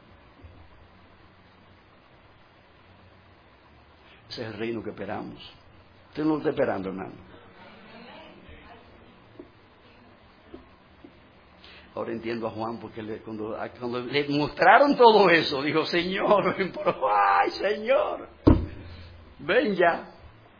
Ese es el reino que esperamos. Usted no lo está esperando, hermano. Ahora entiendo a Juan, porque le, cuando, cuando le mostraron todo eso, dijo, Señor, ven por... ¡Ay, Señor! Ven ya.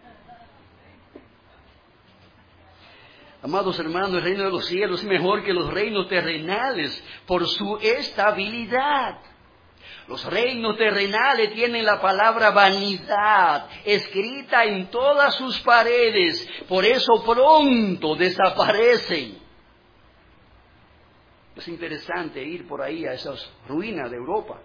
Amados hermanos, el reino de los cielos es mejor que los reinos terrenales por su estabilidad. Los reinos terrenales tienen la palabra vanidad escrita en todas sus paredes, por eso pronto desaparecen. Es interesante ir por ahí a esas ruinas de Europa,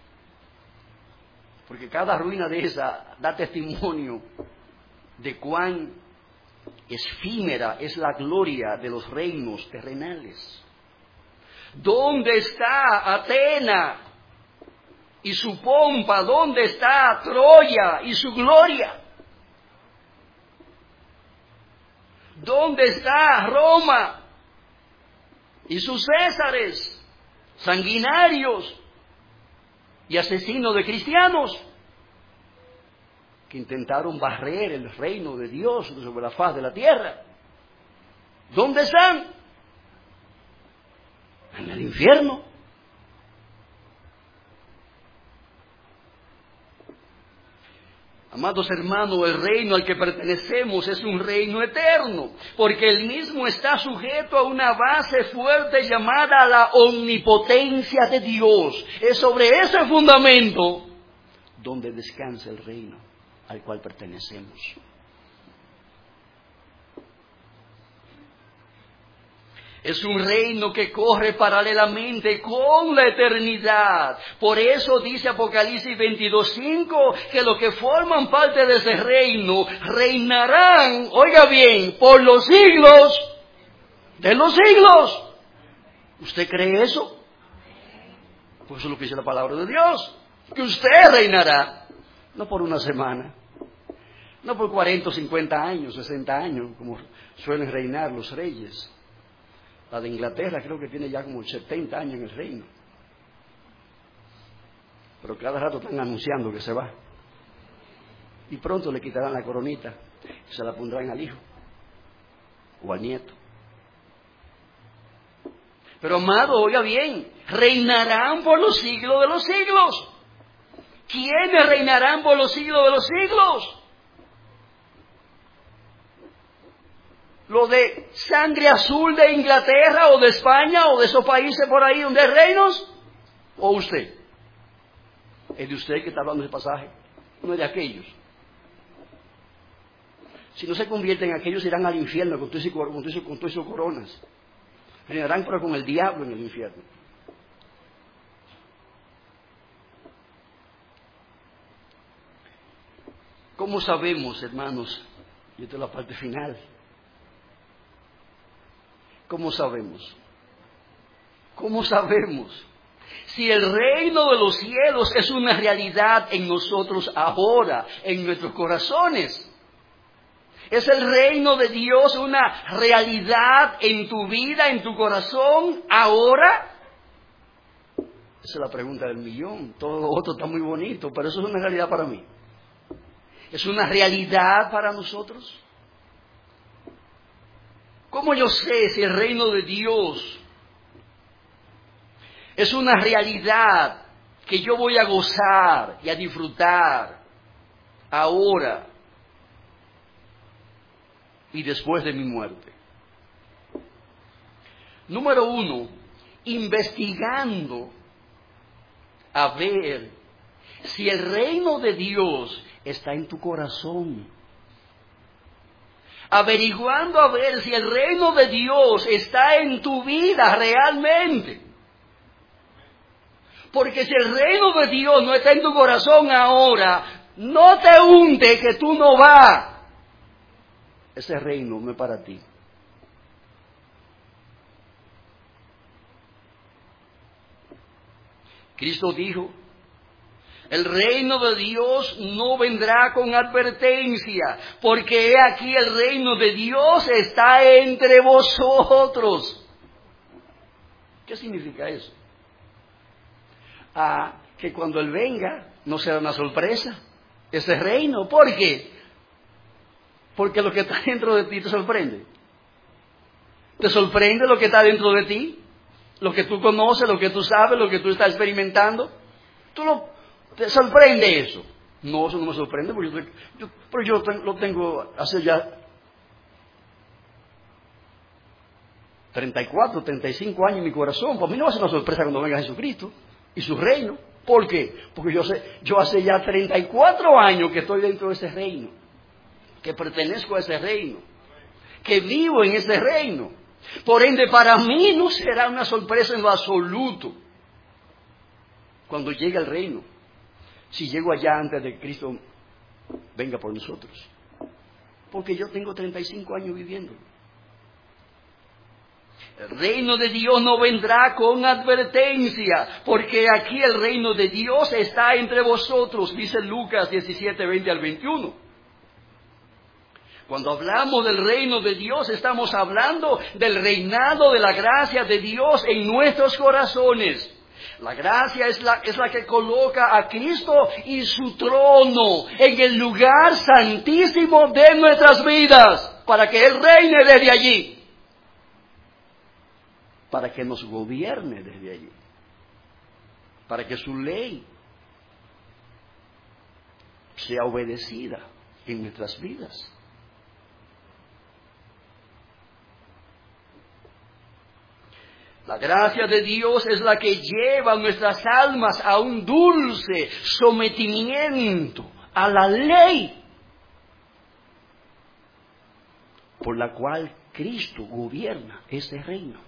porque cada ruina de esa da testimonio de cuán efímera es la gloria de los reinos terrenales. ¿Dónde está Atena y su pompa? ¿Dónde está Troya y su gloria? ¿Dónde está Roma y sus césares sanguinarios y asesinos de cristianos que intentaron barrer el reino de Dios sobre la faz de la tierra? ¿Dónde están? En el infierno. Amados hermanos, el reino al que pertenecemos es un reino eterno, porque el mismo está sujeto a una base fuerte llamada la omnipotencia de Dios. Es sobre ese fundamento donde descansa el reino al cual pertenecemos. Es un reino que corre paralelamente con la eternidad. Por eso dice Apocalipsis veintidós cinco que los que forman parte de ese reino reinarán, oiga bien, por los siglos de los siglos. ¿Usted cree eso? Pues eso es lo que dice la palabra de Dios, que usted reinará, no por una semana, no por cuarenta, cincuenta años, sesenta años, como suelen reinar los reyes. La de Inglaterra creo que tiene ya como setenta años en el reino. Pero cada rato están anunciando que se va. Y pronto le quitarán la coronita y se la pondrán al hijo o al nieto. Pero amado, oiga bien, reinarán por los siglos de los siglos. ¿Quiénes reinarán por los siglos de los siglos? ¿Lo de sangre azul de Inglaterra o de España o de esos países por ahí donde hay reinos? ¿O usted? Es de usted que está hablando ese pasaje, no es de aquellos. Si no se convierten en aquellos, irán al infierno con todas sus coronas. Reinarán pero con el diablo en el infierno. ¿Cómo sabemos, hermanos? Y esta es la parte final. ¿Cómo sabemos? ¿Cómo sabemos? Si el reino de los cielos es una realidad en nosotros ahora, en nuestros corazones. ¿Es el reino de Dios una realidad en tu vida, en tu corazón, ahora? Esa es la pregunta del millón. Todo lo otro está muy bonito, pero eso es una realidad para mí. ¿Es una realidad para nosotros? ¿Cómo yo sé si el reino de Dios es una realidad que yo voy a gozar y a disfrutar ahora y después de mi muerte? Número uno, investigando a ver si el reino de Dios está en tu corazón. Averiguando a ver si el reino de Dios está en tu vida realmente. Porque si el reino de Dios no está en tu corazón ahora, no te hunde que tú no vas. Ese reino no es para ti. Cristo dijo, el reino de Dios no vendrá con advertencia, porque he aquí el reino de Dios está entre vosotros. ¿Qué significa eso? Ah, que cuando Él venga no será una sorpresa ese reino. ¿Por qué? Porque lo que está dentro de ti te sorprende. ¿Te sorprende lo que está dentro de ti? Lo que tú conoces, lo que tú sabes, lo que tú estás experimentando. ¿Tú lo, ¿Te sorprende eso? No, eso no me sorprende, porque yo, yo, pero yo lo tengo hace ya treinta y cuatro, treinta y cinco años en mi corazón. Para mí no va a ser una sorpresa cuando venga Jesucristo y su reino. ¿Por qué? Porque yo, sé, yo hace ya treinta y cuatro años que estoy dentro de ese reino, que pertenezco a ese reino, que vivo en ese reino. Por ende, para mí no será una sorpresa en lo absoluto cuando llegue el reino, si llego allá antes de que Cristo venga por nosotros. Porque yo tengo treinta y cinco años viviendo. El reino de Dios no vendrá con advertencia, porque aquí el reino de Dios está entre vosotros, dice Lucas diecisiete, veinte al veintiuno. Cuando hablamos del reino de Dios, estamos hablando del reinado de la gracia de Dios en nuestros corazones. La gracia es la, es la que coloca a Cristo y su trono en el lugar santísimo de nuestras vidas, para que Él reine desde allí, para que nos gobierne desde allí, para que su ley sea obedecida en nuestras vidas. La gracia de Dios es la que lleva nuestras almas a un dulce sometimiento a la ley por la cual Cristo gobierna ese reino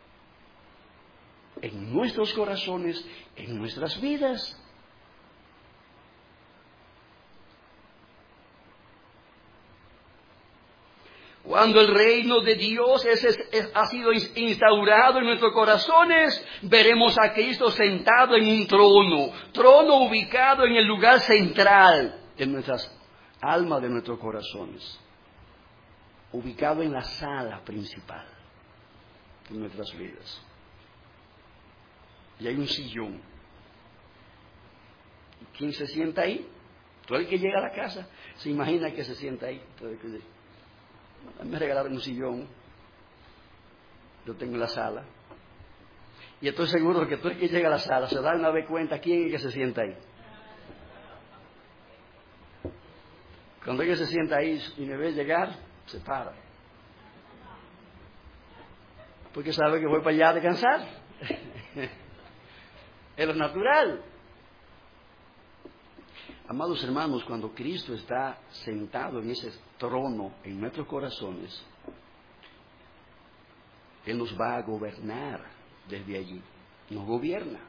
en nuestros corazones, en nuestras vidas. Cuando el reino de Dios es, es, es, ha sido instaurado en nuestros corazones, veremos a Cristo sentado en un trono, trono ubicado en el lugar central de nuestras almas, de nuestros corazones, ubicado en la sala principal de nuestras vidas. Y hay un sillón. ¿Y quién se sienta ahí? Todo el que llega a la casa se imagina que se sienta ahí. Todo el que me regalaron un sillón, yo tengo en la sala, y estoy seguro que todo el que llega a la sala se da una vez cuenta quién es que se sienta ahí. Cuando ella se sienta ahí y me ve llegar, se para, porque sabe que voy para allá a descansar. Es lo natural. Amados hermanos, cuando Cristo está sentado en ese trono en nuestros corazones, Él nos va a gobernar desde allí. Nos gobierna.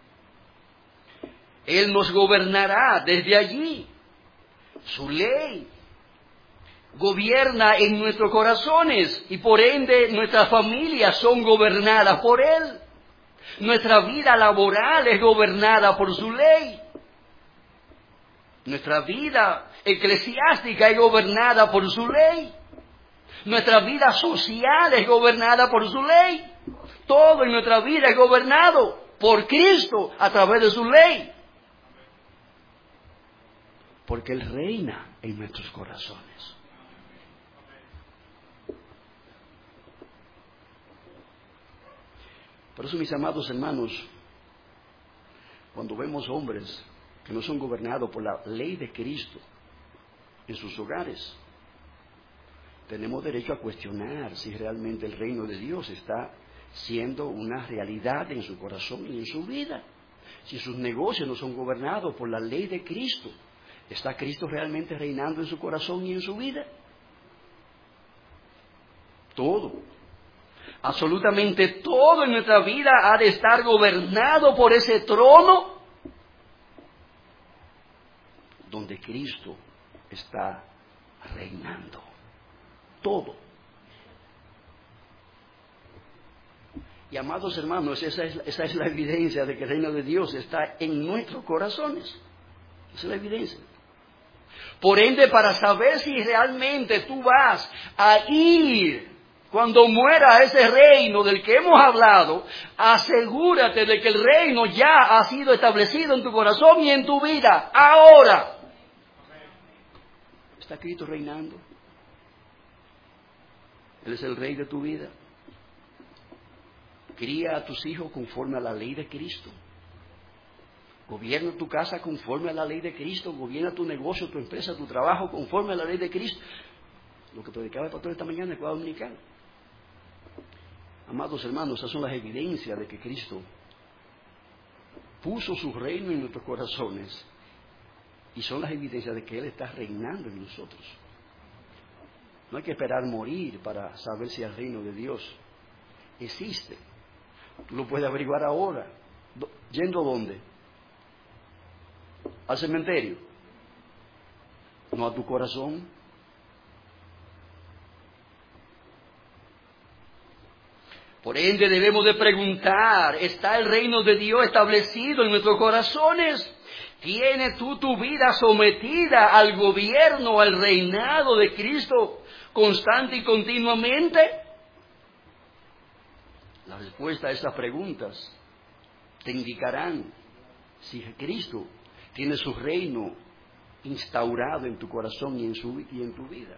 Él nos gobernará desde allí. Su ley gobierna en nuestros corazones y por ende nuestras familias son gobernadas por Él. Nuestra vida laboral es gobernada por su ley. Nuestra vida eclesiástica es gobernada por su ley. Nuestra vida social es gobernada por su ley. Todo en nuestra vida es gobernado por Cristo a través de su ley. Porque Él reina en nuestros corazones. Por eso, mis amados hermanos, cuando vemos hombres que no son gobernados por la ley de Cristo en sus hogares, tenemos derecho a cuestionar si realmente el reino de Dios está siendo una realidad en su corazón y en su vida. Si sus negocios no son gobernados por la ley de Cristo, ¿está Cristo realmente reinando en su corazón y en su vida? Todo, absolutamente todo en nuestra vida ha de estar gobernado por ese trono donde Cristo está reinando. Todo. Y amados hermanos, esa es, esa es la evidencia de que el reino de Dios está en nuestros corazones. Esa es la evidencia. Por ende, para saber si realmente tú vas a ir cuando muera ese reino del que hemos hablado, asegúrate de que el reino ya ha sido establecido en tu corazón y en tu vida. Ahora. ¿Está Cristo reinando? Él es el rey de tu vida. Cría a tus hijos conforme a la ley de Cristo. Gobierna tu casa conforme a la ley de Cristo. Gobierna tu negocio, tu empresa, tu trabajo conforme a la ley de Cristo. Lo que predicaba el pastor esta mañana en el cuadro dominical. Amados hermanos, esas son las evidencias de que Cristo puso su reino en nuestros corazones. Y son las evidencias de que Él está reinando en nosotros. No hay que esperar morir para saber si el reino de Dios existe. Tú lo puedes averiguar ahora. ¿Yendo a dónde? ¿Al cementerio? ¿No a tu corazón? Por ende debemos de preguntar, ¿está el reino de Dios establecido en nuestros corazones? ¿Tienes tú tu vida sometida al gobierno, al reinado de Cristo constante y continuamente? La respuesta a estas preguntas te indicarán si Cristo tiene su reino instaurado en tu corazón y en, su, y en tu vida.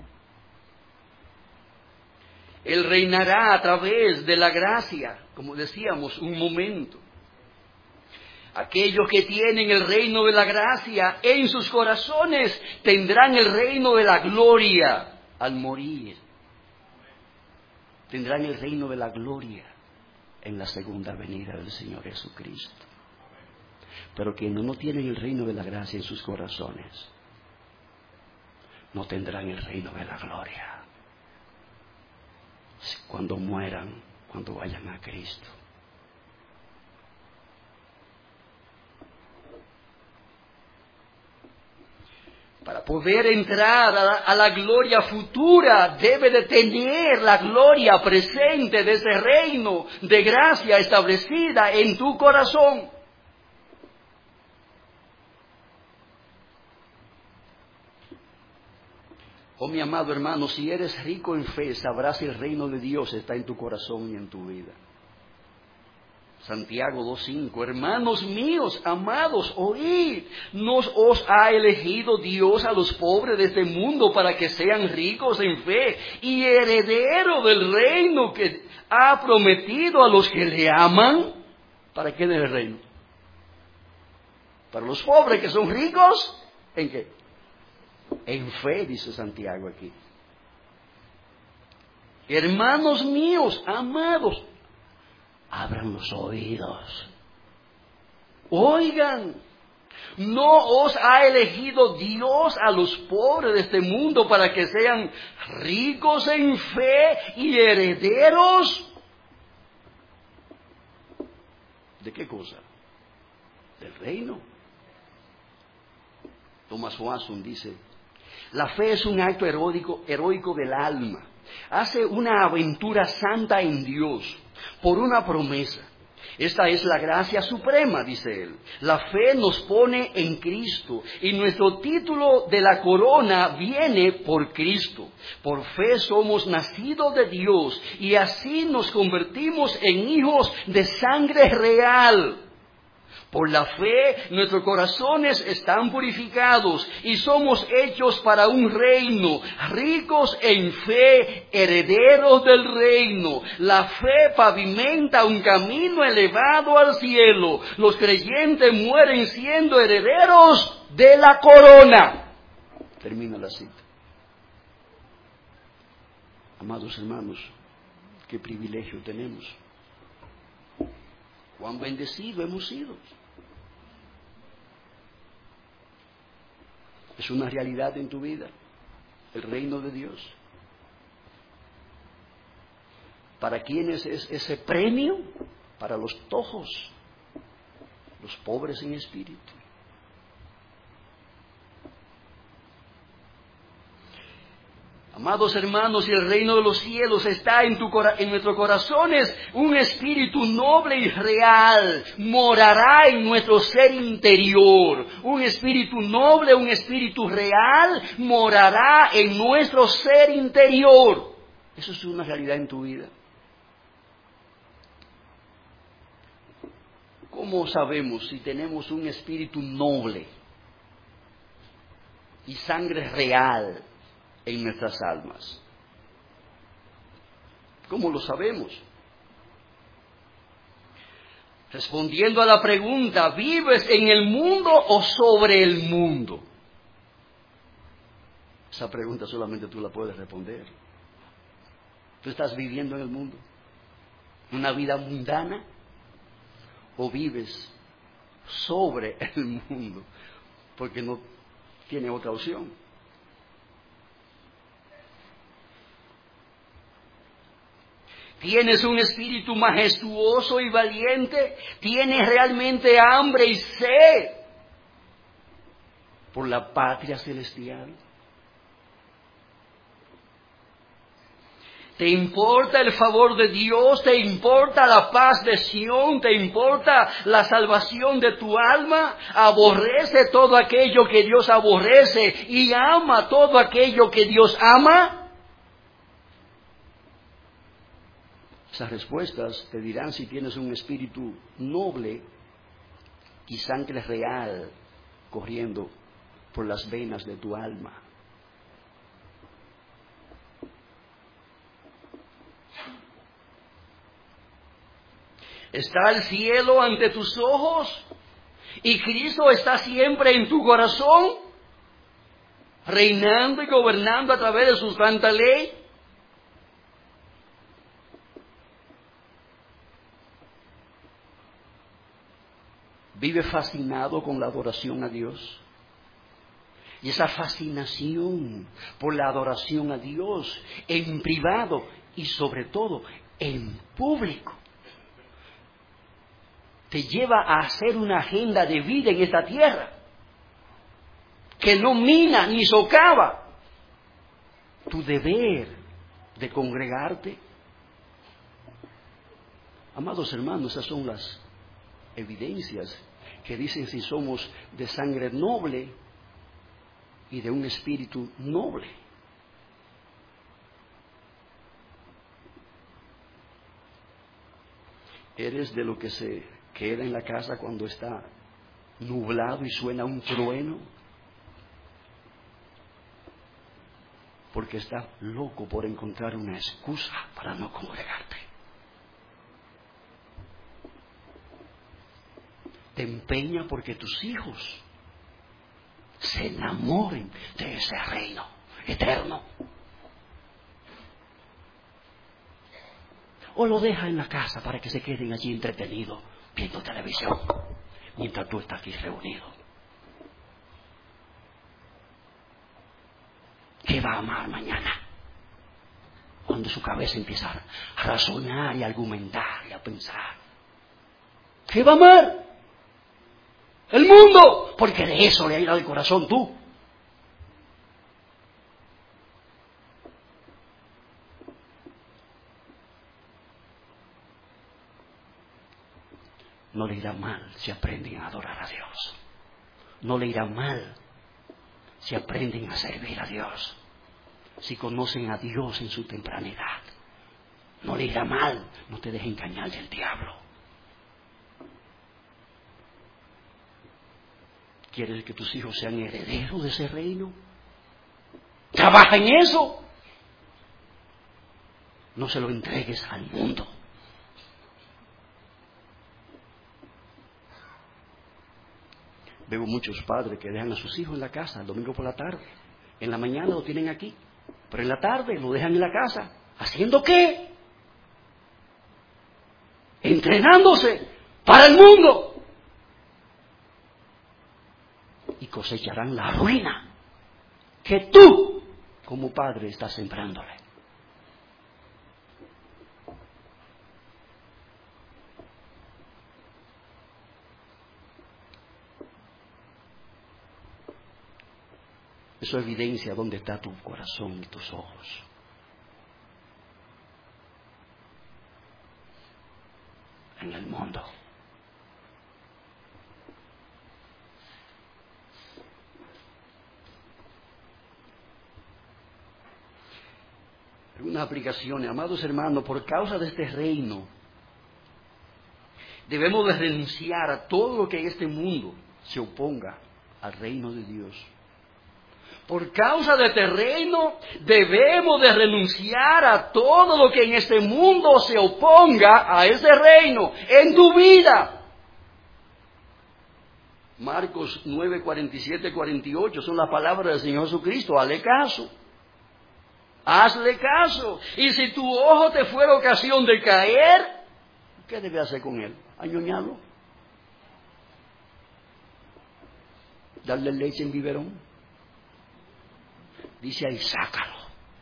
Él reinará a través de la gracia, como decíamos un momento. Aquellos que tienen el reino de la gracia en sus corazones tendrán el reino de la gloria al morir. Tendrán el reino de la gloria en la segunda venida del Señor Jesucristo. Pero quienes no tienen el reino de la gracia en sus corazones, no tendrán el reino de la gloria cuando mueran, cuando vayan a Cristo. Para poder entrar a la, a la gloria futura, debe de tener la gloria presente de ese reino de gracia establecida en tu corazón. Oh, mi amado hermano, si eres rico en fe, sabrás si el reino de Dios está en tu corazón y en tu vida. Santiago dos cinco, hermanos míos, amados, oíd, ¿nos os ha elegido Dios a los pobres de este mundo para que sean ricos en fe y herederos del reino que ha prometido a los que le aman? ¿Para qué del reino? ¿Para los pobres que son ricos? ¿En qué? En fe, dice Santiago aquí. Hermanos míos, amados, abran los oídos. Oigan, ¿no os ha elegido Dios a los pobres de este mundo para que sean ricos en fe y herederos? ¿De qué cosa? Del reino. Thomas Watson dice, la fe es un acto heroico, heroico del alma. Hace una aventura santa en Dios por una promesa. Esta es la gracia suprema, dice él. La fe nos pone en Cristo y nuestro título de la corona viene por Cristo. Por fe somos nacidos de Dios y así nos convertimos en hijos de sangre real. Por la fe nuestros corazones están purificados y somos hechos para un reino, ricos en fe, herederos del reino. La fe pavimenta un camino elevado al cielo. Los creyentes mueren siendo herederos de la corona. Termina la cita. Amados hermanos, qué privilegio tenemos. Cuán bendecidos hemos sido. Es una realidad en tu vida, el reino de Dios. ¿Para quiénes es ese premio? Para los tojos, los pobres en espíritu. Amados hermanos, si el reino de los cielos está en, tu, en nuestros corazones, un espíritu noble y real morará en nuestro ser interior. Un espíritu noble, un espíritu real morará en nuestro ser interior. Eso es una realidad en tu vida. ¿Cómo sabemos si tenemos un espíritu noble y sangre real en nuestras almas? ¿Cómo lo sabemos? Respondiendo a la pregunta, ¿vives en el mundo o sobre el mundo? Esa pregunta solamente tú la puedes responder. ¿Tú estás viviendo en el mundo? ¿Una vida mundana? ¿O vives sobre el mundo? Porque no tiene otra opción. ¿Tienes un espíritu majestuoso y valiente? ¿Tienes realmente hambre y sed por la patria celestial? ¿Te importa el favor de Dios? ¿Te importa la paz de Sión? ¿Te importa la salvación de tu alma? ¿Aborrece todo aquello que Dios aborrece y ama todo aquello que Dios ama? Esas respuestas te dirán si tienes un espíritu noble y sangre real corriendo por las venas de tu alma. ¿Está el cielo ante tus ojos? ¿Y Cristo está siempre en tu corazón? ¿Reinando y gobernando a través de su santa ley? ¿Vive fascinado con la adoración a Dios? Y esa fascinación por la adoración a Dios en privado y sobre todo en público te lleva a hacer una agenda de vida en esta tierra. que no mina ni socava tu deber de congregarte. Amados hermanos, esas son las evidencias que dicen si somos de sangre noble y de un espíritu noble. ¿Eres de lo que se queda en la casa cuando está nublado y suena un trueno? Porque está loco por encontrar una excusa para no congregarte. Te empeña porque tus hijos se enamoren de ese reino eterno. O lo deja en la casa para que se queden allí entretenidos viendo televisión mientras tú estás aquí reunido. ¿Qué va a amar mañana? Cuando su cabeza empieza a razonar y a argumentar y a pensar. ¿Qué va a amar? El mundo, porque de eso le ha ido el corazón tú. No le irá mal si aprenden a adorar a Dios. No le irá mal si aprenden a servir a Dios. Si conocen a Dios en su tempranidad. No le irá mal. No te dejes engañar del diablo. ¿Quieres que tus hijos sean herederos de ese reino? Trabaja en eso. No se lo entregues al mundo. Veo muchos padres que dejan a sus hijos en la casa el domingo por la tarde. En la mañana lo tienen aquí, pero en la tarde lo dejan en la casa. ¿Haciendo qué? Entrenándose para el mundo. Y cosecharán la ruina que tú, como padre, estás sembrándole. Eso evidencia dónde está tu corazón y tus ojos. En el mundo. Algunas aplicaciones, amados hermanos, por causa de este reino, debemos de renunciar a todo lo que en este mundo se oponga al reino de Dios. Por causa de este reino, debemos de renunciar a todo lo que en este mundo se oponga a ese reino, en tu vida. Marcos nueve, cuarenta y siete, cuarenta y ocho son las palabras del Señor Jesucristo. Hazle caso. Hazle caso. Y si tu ojo te fuera ocasión de caer, ¿qué debes hacer con él? ¿Añoñarlo? ¿Darle leche en biberón? Dice ahí, sácalo.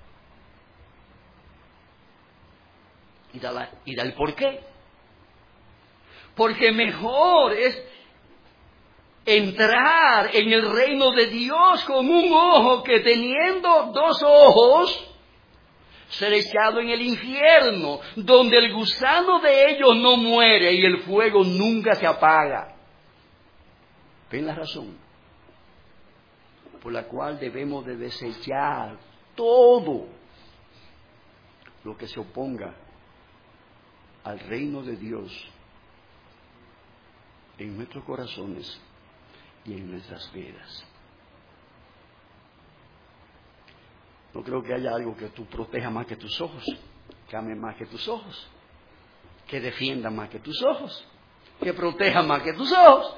Y da, la, y da el por qué. Porque mejor es entrar en el reino de Dios con un ojo que teniendo dos ojos, ser echado en el infierno, donde el gusano de ellos no muere y el fuego nunca se apaga. ¿Ven la razón? Por la cual debemos de desechar todo lo que se oponga al reino de Dios en nuestros corazones y en nuestras vidas. No creo que haya algo que tú proteja más que tus ojos, que ame más que tus ojos, que defienda más que tus ojos, que proteja más que tus ojos.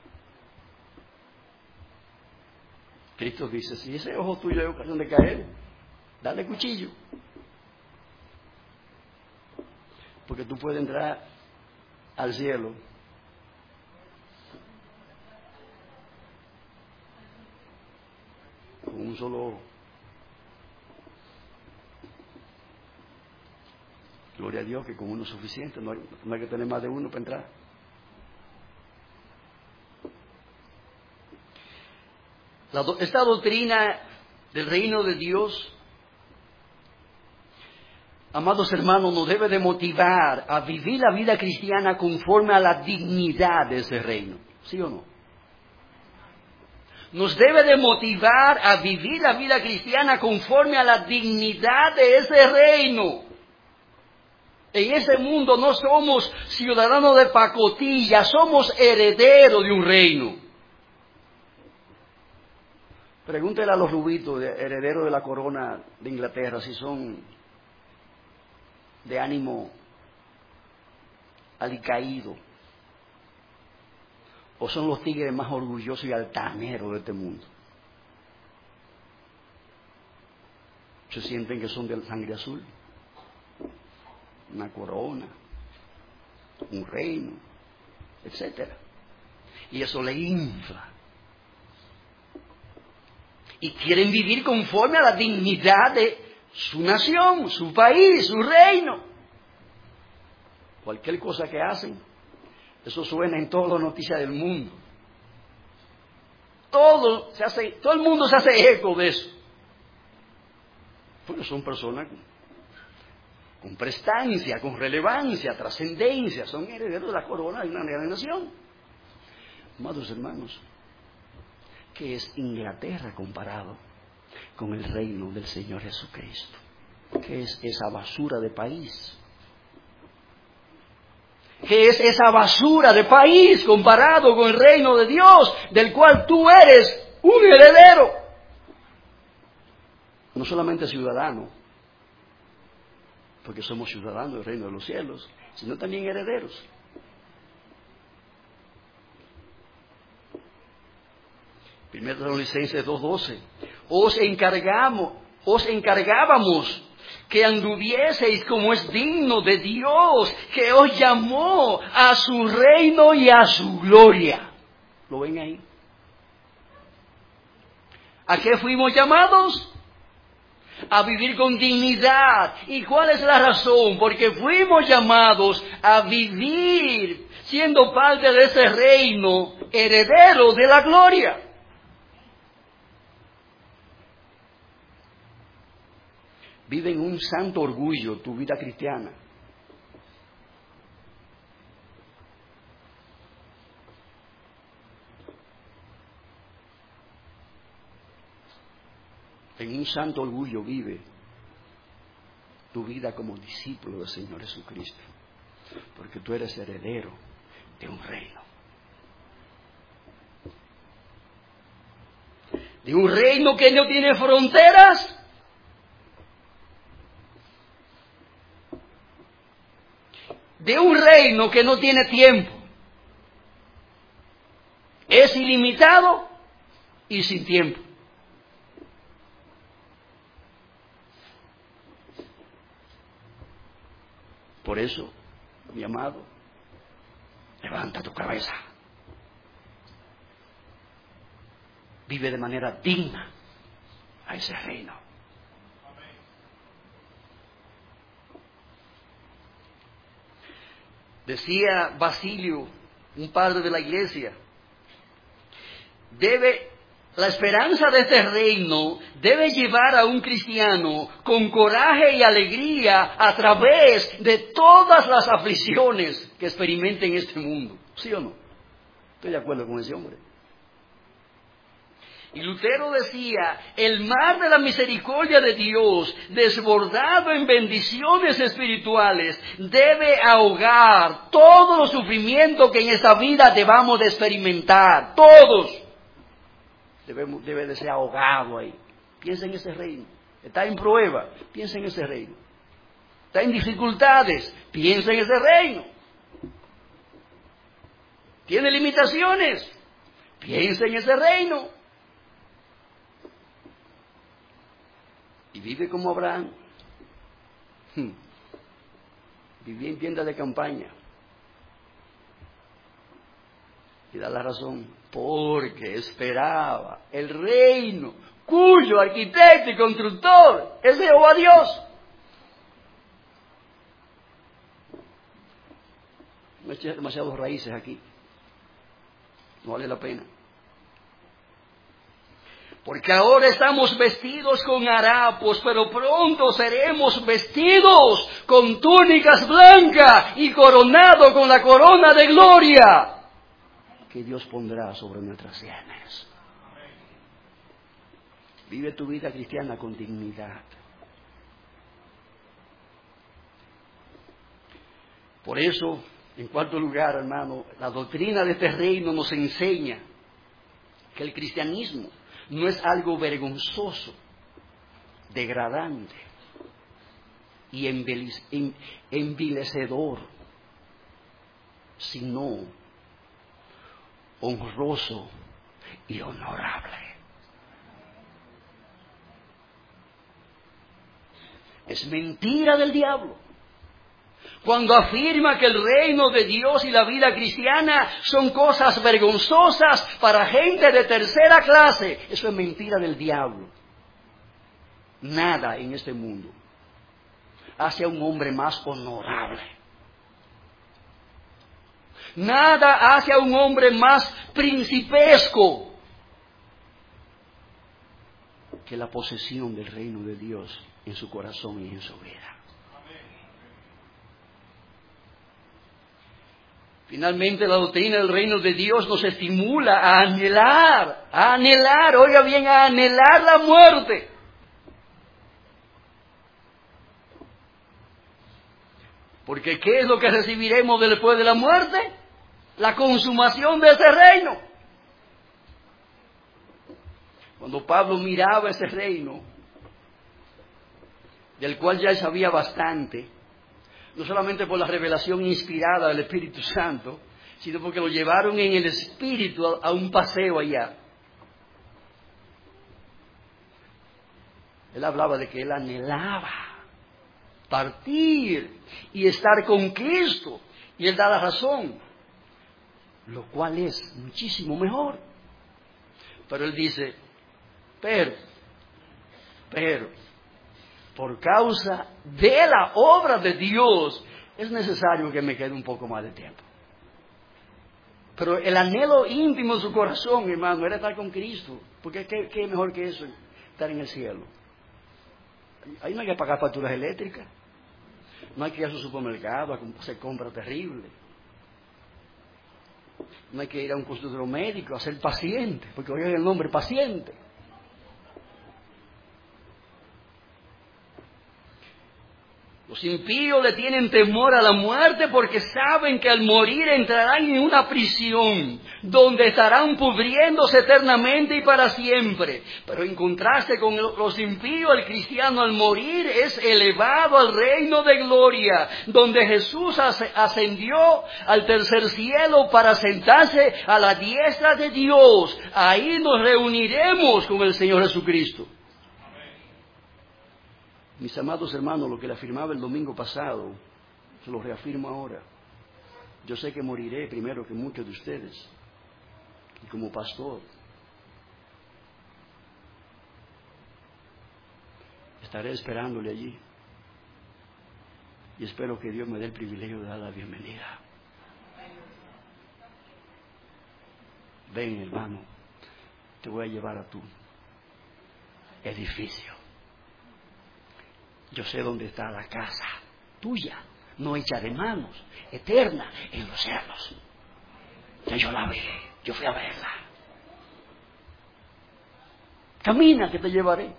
Cristo dice, si ese ojo tuyo es ocasión de caer, dale cuchillo. Porque tú puedes entrar al cielo con un solo ojo. Gloria a Dios que con uno es suficiente, no hay, no hay que tener más de uno para entrar. La do- esta doctrina del reino de Dios, amados hermanos, nos debe de motivar a vivir la vida cristiana conforme a la dignidad de ese reino. ¿Sí o no? Nos debe de motivar a vivir la vida cristiana conforme a la dignidad de ese reino. En ese mundo no somos ciudadanos de pacotilla, somos herederos de un reino. Pregúntele a los rubitos, herederos de la corona de Inglaterra, si son de ánimo alicaído, o son los tigres más orgullosos y altaneros de este mundo. Se sienten que son de sangre azul, una corona, un reino, etcétera. Y eso le infla. Y quieren vivir conforme a la dignidad de su nación, su país, su reino. Cualquier cosa que hacen, eso suena en todas las noticias del mundo. Todo, se hace, todo el mundo se hace eco de eso. Porque son personas con, con prestancia, con relevancia, trascendencia, son herederos de la corona de una gran nación. Amados hermanos, ¿qué es Inglaterra comparado con el reino del Señor Jesucristo? ¿Qué es esa basura de país? ¿Qué es esa basura de país comparado con el reino de Dios, del cual tú eres un heredero? No solamente ciudadano, porque somos ciudadanos del reino de los cielos, sino también herederos. Primera Tesalonicenses dos doce. Os encargamos, os encargábamos que anduvieseis como es digno de Dios, que os llamó a su reino y a su gloria. ¿Lo ven ahí? ¿A qué fuimos llamados? A vivir con dignidad. ¿Y cuál es la razón? Porque fuimos llamados a vivir siendo parte de ese reino, heredero de la gloria. Vive en un santo orgullo tu vida cristiana. En un santo orgullo vive tu vida como discípulo del Señor Jesucristo, porque tú eres heredero de un reino. De un reino que no tiene fronteras. De un reino que no tiene tiempo. Es ilimitado y sin tiempo. Por eso, mi amado, levanta tu cabeza. Vive de manera digna a ese reino. Decía Basilio, un padre de la iglesia, debe, la esperanza de este reino debe llevar a un cristiano con coraje y alegría a través de todas las aflicciones que experimente en este mundo. ¿Sí o no? Estoy de acuerdo con ese hombre. Y Lutero decía, el mar de la misericordia de Dios, desbordado en bendiciones espirituales, debe ahogar todos los sufrimientos que en esta vida debamos de experimentar. Todos. Debemos, debe de ser ahogado ahí. Piensa en ese reino. Está en prueba. Piensa en ese reino. Está en dificultades. Piensa en ese reino. Tiene limitaciones. Piensa en ese reino. Y vive como Abraham. Hmm. Vivía en tienda de campaña. Y da la razón. Porque esperaba el reino cuyo arquitecto y constructor es Jehová Dios. No eché demasiadas raíces aquí. No vale la pena. Porque ahora estamos vestidos con harapos, pero pronto seremos vestidos con túnicas blancas y coronados con la corona de gloria que Dios pondrá sobre nuestras sienes. Vive tu vida cristiana con dignidad. Por eso, en cuarto lugar, hermano, la doctrina de este reino nos enseña que el cristianismo no es algo vergonzoso, degradante y envilecedor, sino honroso y honorable. Es mentira del diablo cuando afirma que el reino de Dios y la vida cristiana son cosas vergonzosas para gente de tercera clase. Eso es mentira del diablo. Nada en este mundo hace a un hombre más honorable. Nada hace a un hombre más principesco que la posesión del reino de Dios en su corazón y en su vida. Finalmente, la doctrina del reino de Dios nos estimula a anhelar, a anhelar, oiga bien, a anhelar la muerte. Porque ¿qué es lo que recibiremos después de la muerte? La consumación de ese reino. Cuando Pablo miraba ese reino, del cual ya sabía bastante, no solamente por la revelación inspirada del Espíritu Santo, sino porque lo llevaron en el Espíritu a, a un paseo allá. Él hablaba de que él anhelaba partir y estar con Cristo. Y él da la razón, lo cual es muchísimo mejor. Pero él dice, pero, pero, por causa de la obra de Dios, es necesario que me quede un poco más de tiempo. Pero el anhelo íntimo de su corazón, hermano, era estar con Cristo. Porque ¿qué, qué mejor que eso? Estar en el cielo. Ahí no hay que pagar facturas eléctricas. No hay que ir a su supermercado a hacer compras terribles. No hay que ir a un consultorio médico a ser paciente. Porque oigan el nombre, paciente. Los impíos le tienen temor a la muerte porque saben que al morir entrarán en una prisión donde estarán pudriéndose eternamente y para siempre. Pero en contraste con los impíos, el cristiano al morir es elevado al reino de gloria, donde Jesús ascendió al tercer cielo para sentarse a la diestra de Dios. Ahí nos reuniremos con el Señor Jesucristo. Mis amados hermanos, lo que le afirmaba el domingo pasado, se lo reafirmo ahora. Yo sé que moriré primero que muchos de ustedes, y como pastor, estaré esperándole allí, y espero que Dios me dé el privilegio de dar la bienvenida. Ven, hermano, te voy a llevar a tu edificio. Yo sé dónde está la casa tuya, no hecha de manos, eterna, en los cielos. Ya yo la vi, yo fui a verla. Camina que te llevaré.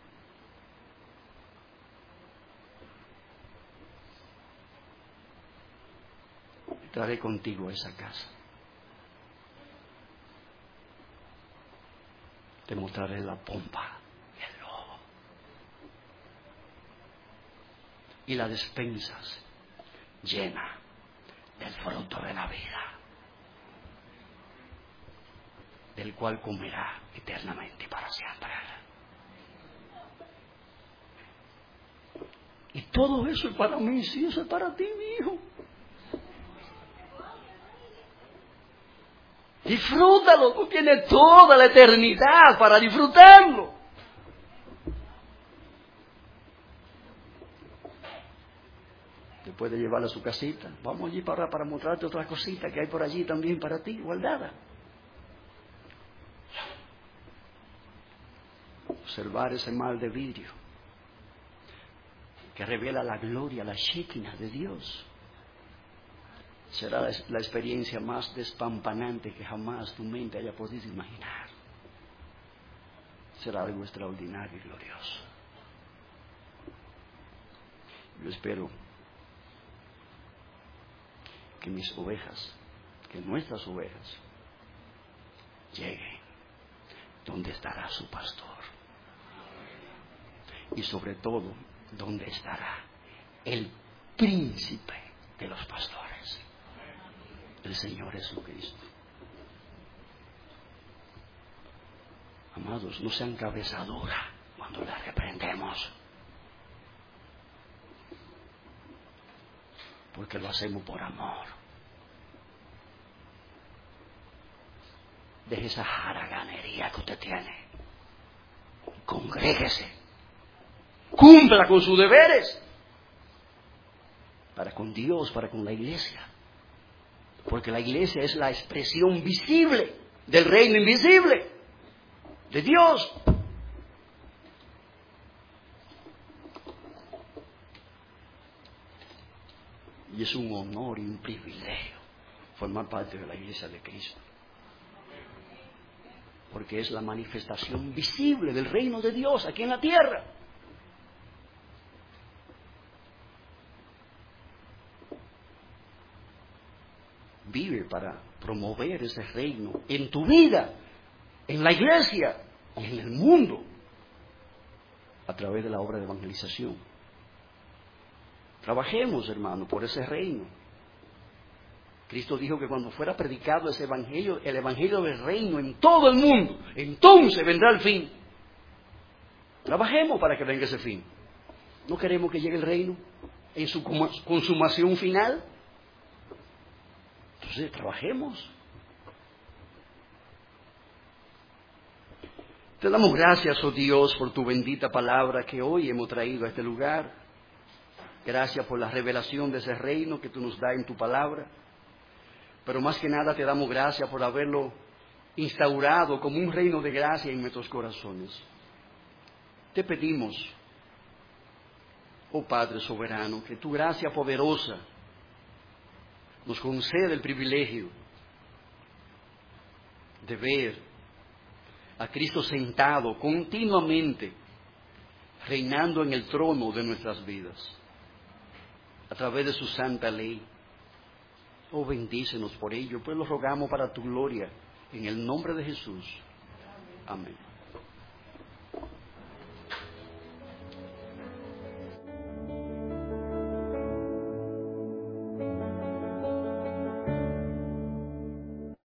Entraré contigo a esa casa. Te mostraré la pompa y las despensas llenas del fruto de la vida, del cual comerá eternamente y para siempre. Y todo eso es para mí, sí, eso es para ti, mi hijo. Disfrútalo, tú tienes toda la eternidad para disfrutarlo. Puede llevarla a su casita. Vamos allí para, para mostrarte otras cositas que hay por allí también para ti, guardadas. observar ese mar de vidrio que revela la gloria, la Shekinah de Dios. Será la experiencia más despampanante que jamás tu mente haya podido imaginar. Será algo extraordinario y glorioso. Yo espero que mis ovejas, que nuestras ovejas, lleguen donde estará su pastor. Y sobre todo, donde estará el príncipe de los pastores, el Señor Jesucristo. Amados, no sean cabeza dura cuando la reprendemos, porque lo hacemos por amor. Deje esa jaraganería que usted tiene. Congréguese. Cumpla con sus deberes. Para con Dios, para con la iglesia. Porque la iglesia es la expresión visible del reino invisible de Dios. Y es un honor y un privilegio formar parte de la iglesia de Cristo. Porque es la manifestación visible del reino de Dios aquí en la tierra. Vive para promover ese reino en tu vida, en la iglesia y en el mundo, a través de la obra de evangelización. Trabajemos, hermano, por ese reino. Cristo dijo que cuando fuera predicado ese evangelio, el evangelio del reino en todo el mundo, entonces vendrá el fin. Trabajemos para que venga ese fin. ¿No queremos que llegue el reino en su consumación final? Entonces, trabajemos. Te damos gracias, oh Dios, por tu bendita palabra que hoy hemos traído a este lugar. Gracias por la revelación de ese reino que tú nos das en tu palabra. Pero más que nada te damos gracias por haberlo instaurado como un reino de gracia en nuestros corazones. Te pedimos, oh Padre soberano, que tu gracia poderosa nos conceda el privilegio de ver a Cristo sentado continuamente, reinando en el trono de nuestras vidas, a través de su santa ley. Oh, bendícenos por ello, pues lo rogamos para tu gloria, en el nombre de Jesús. Amén.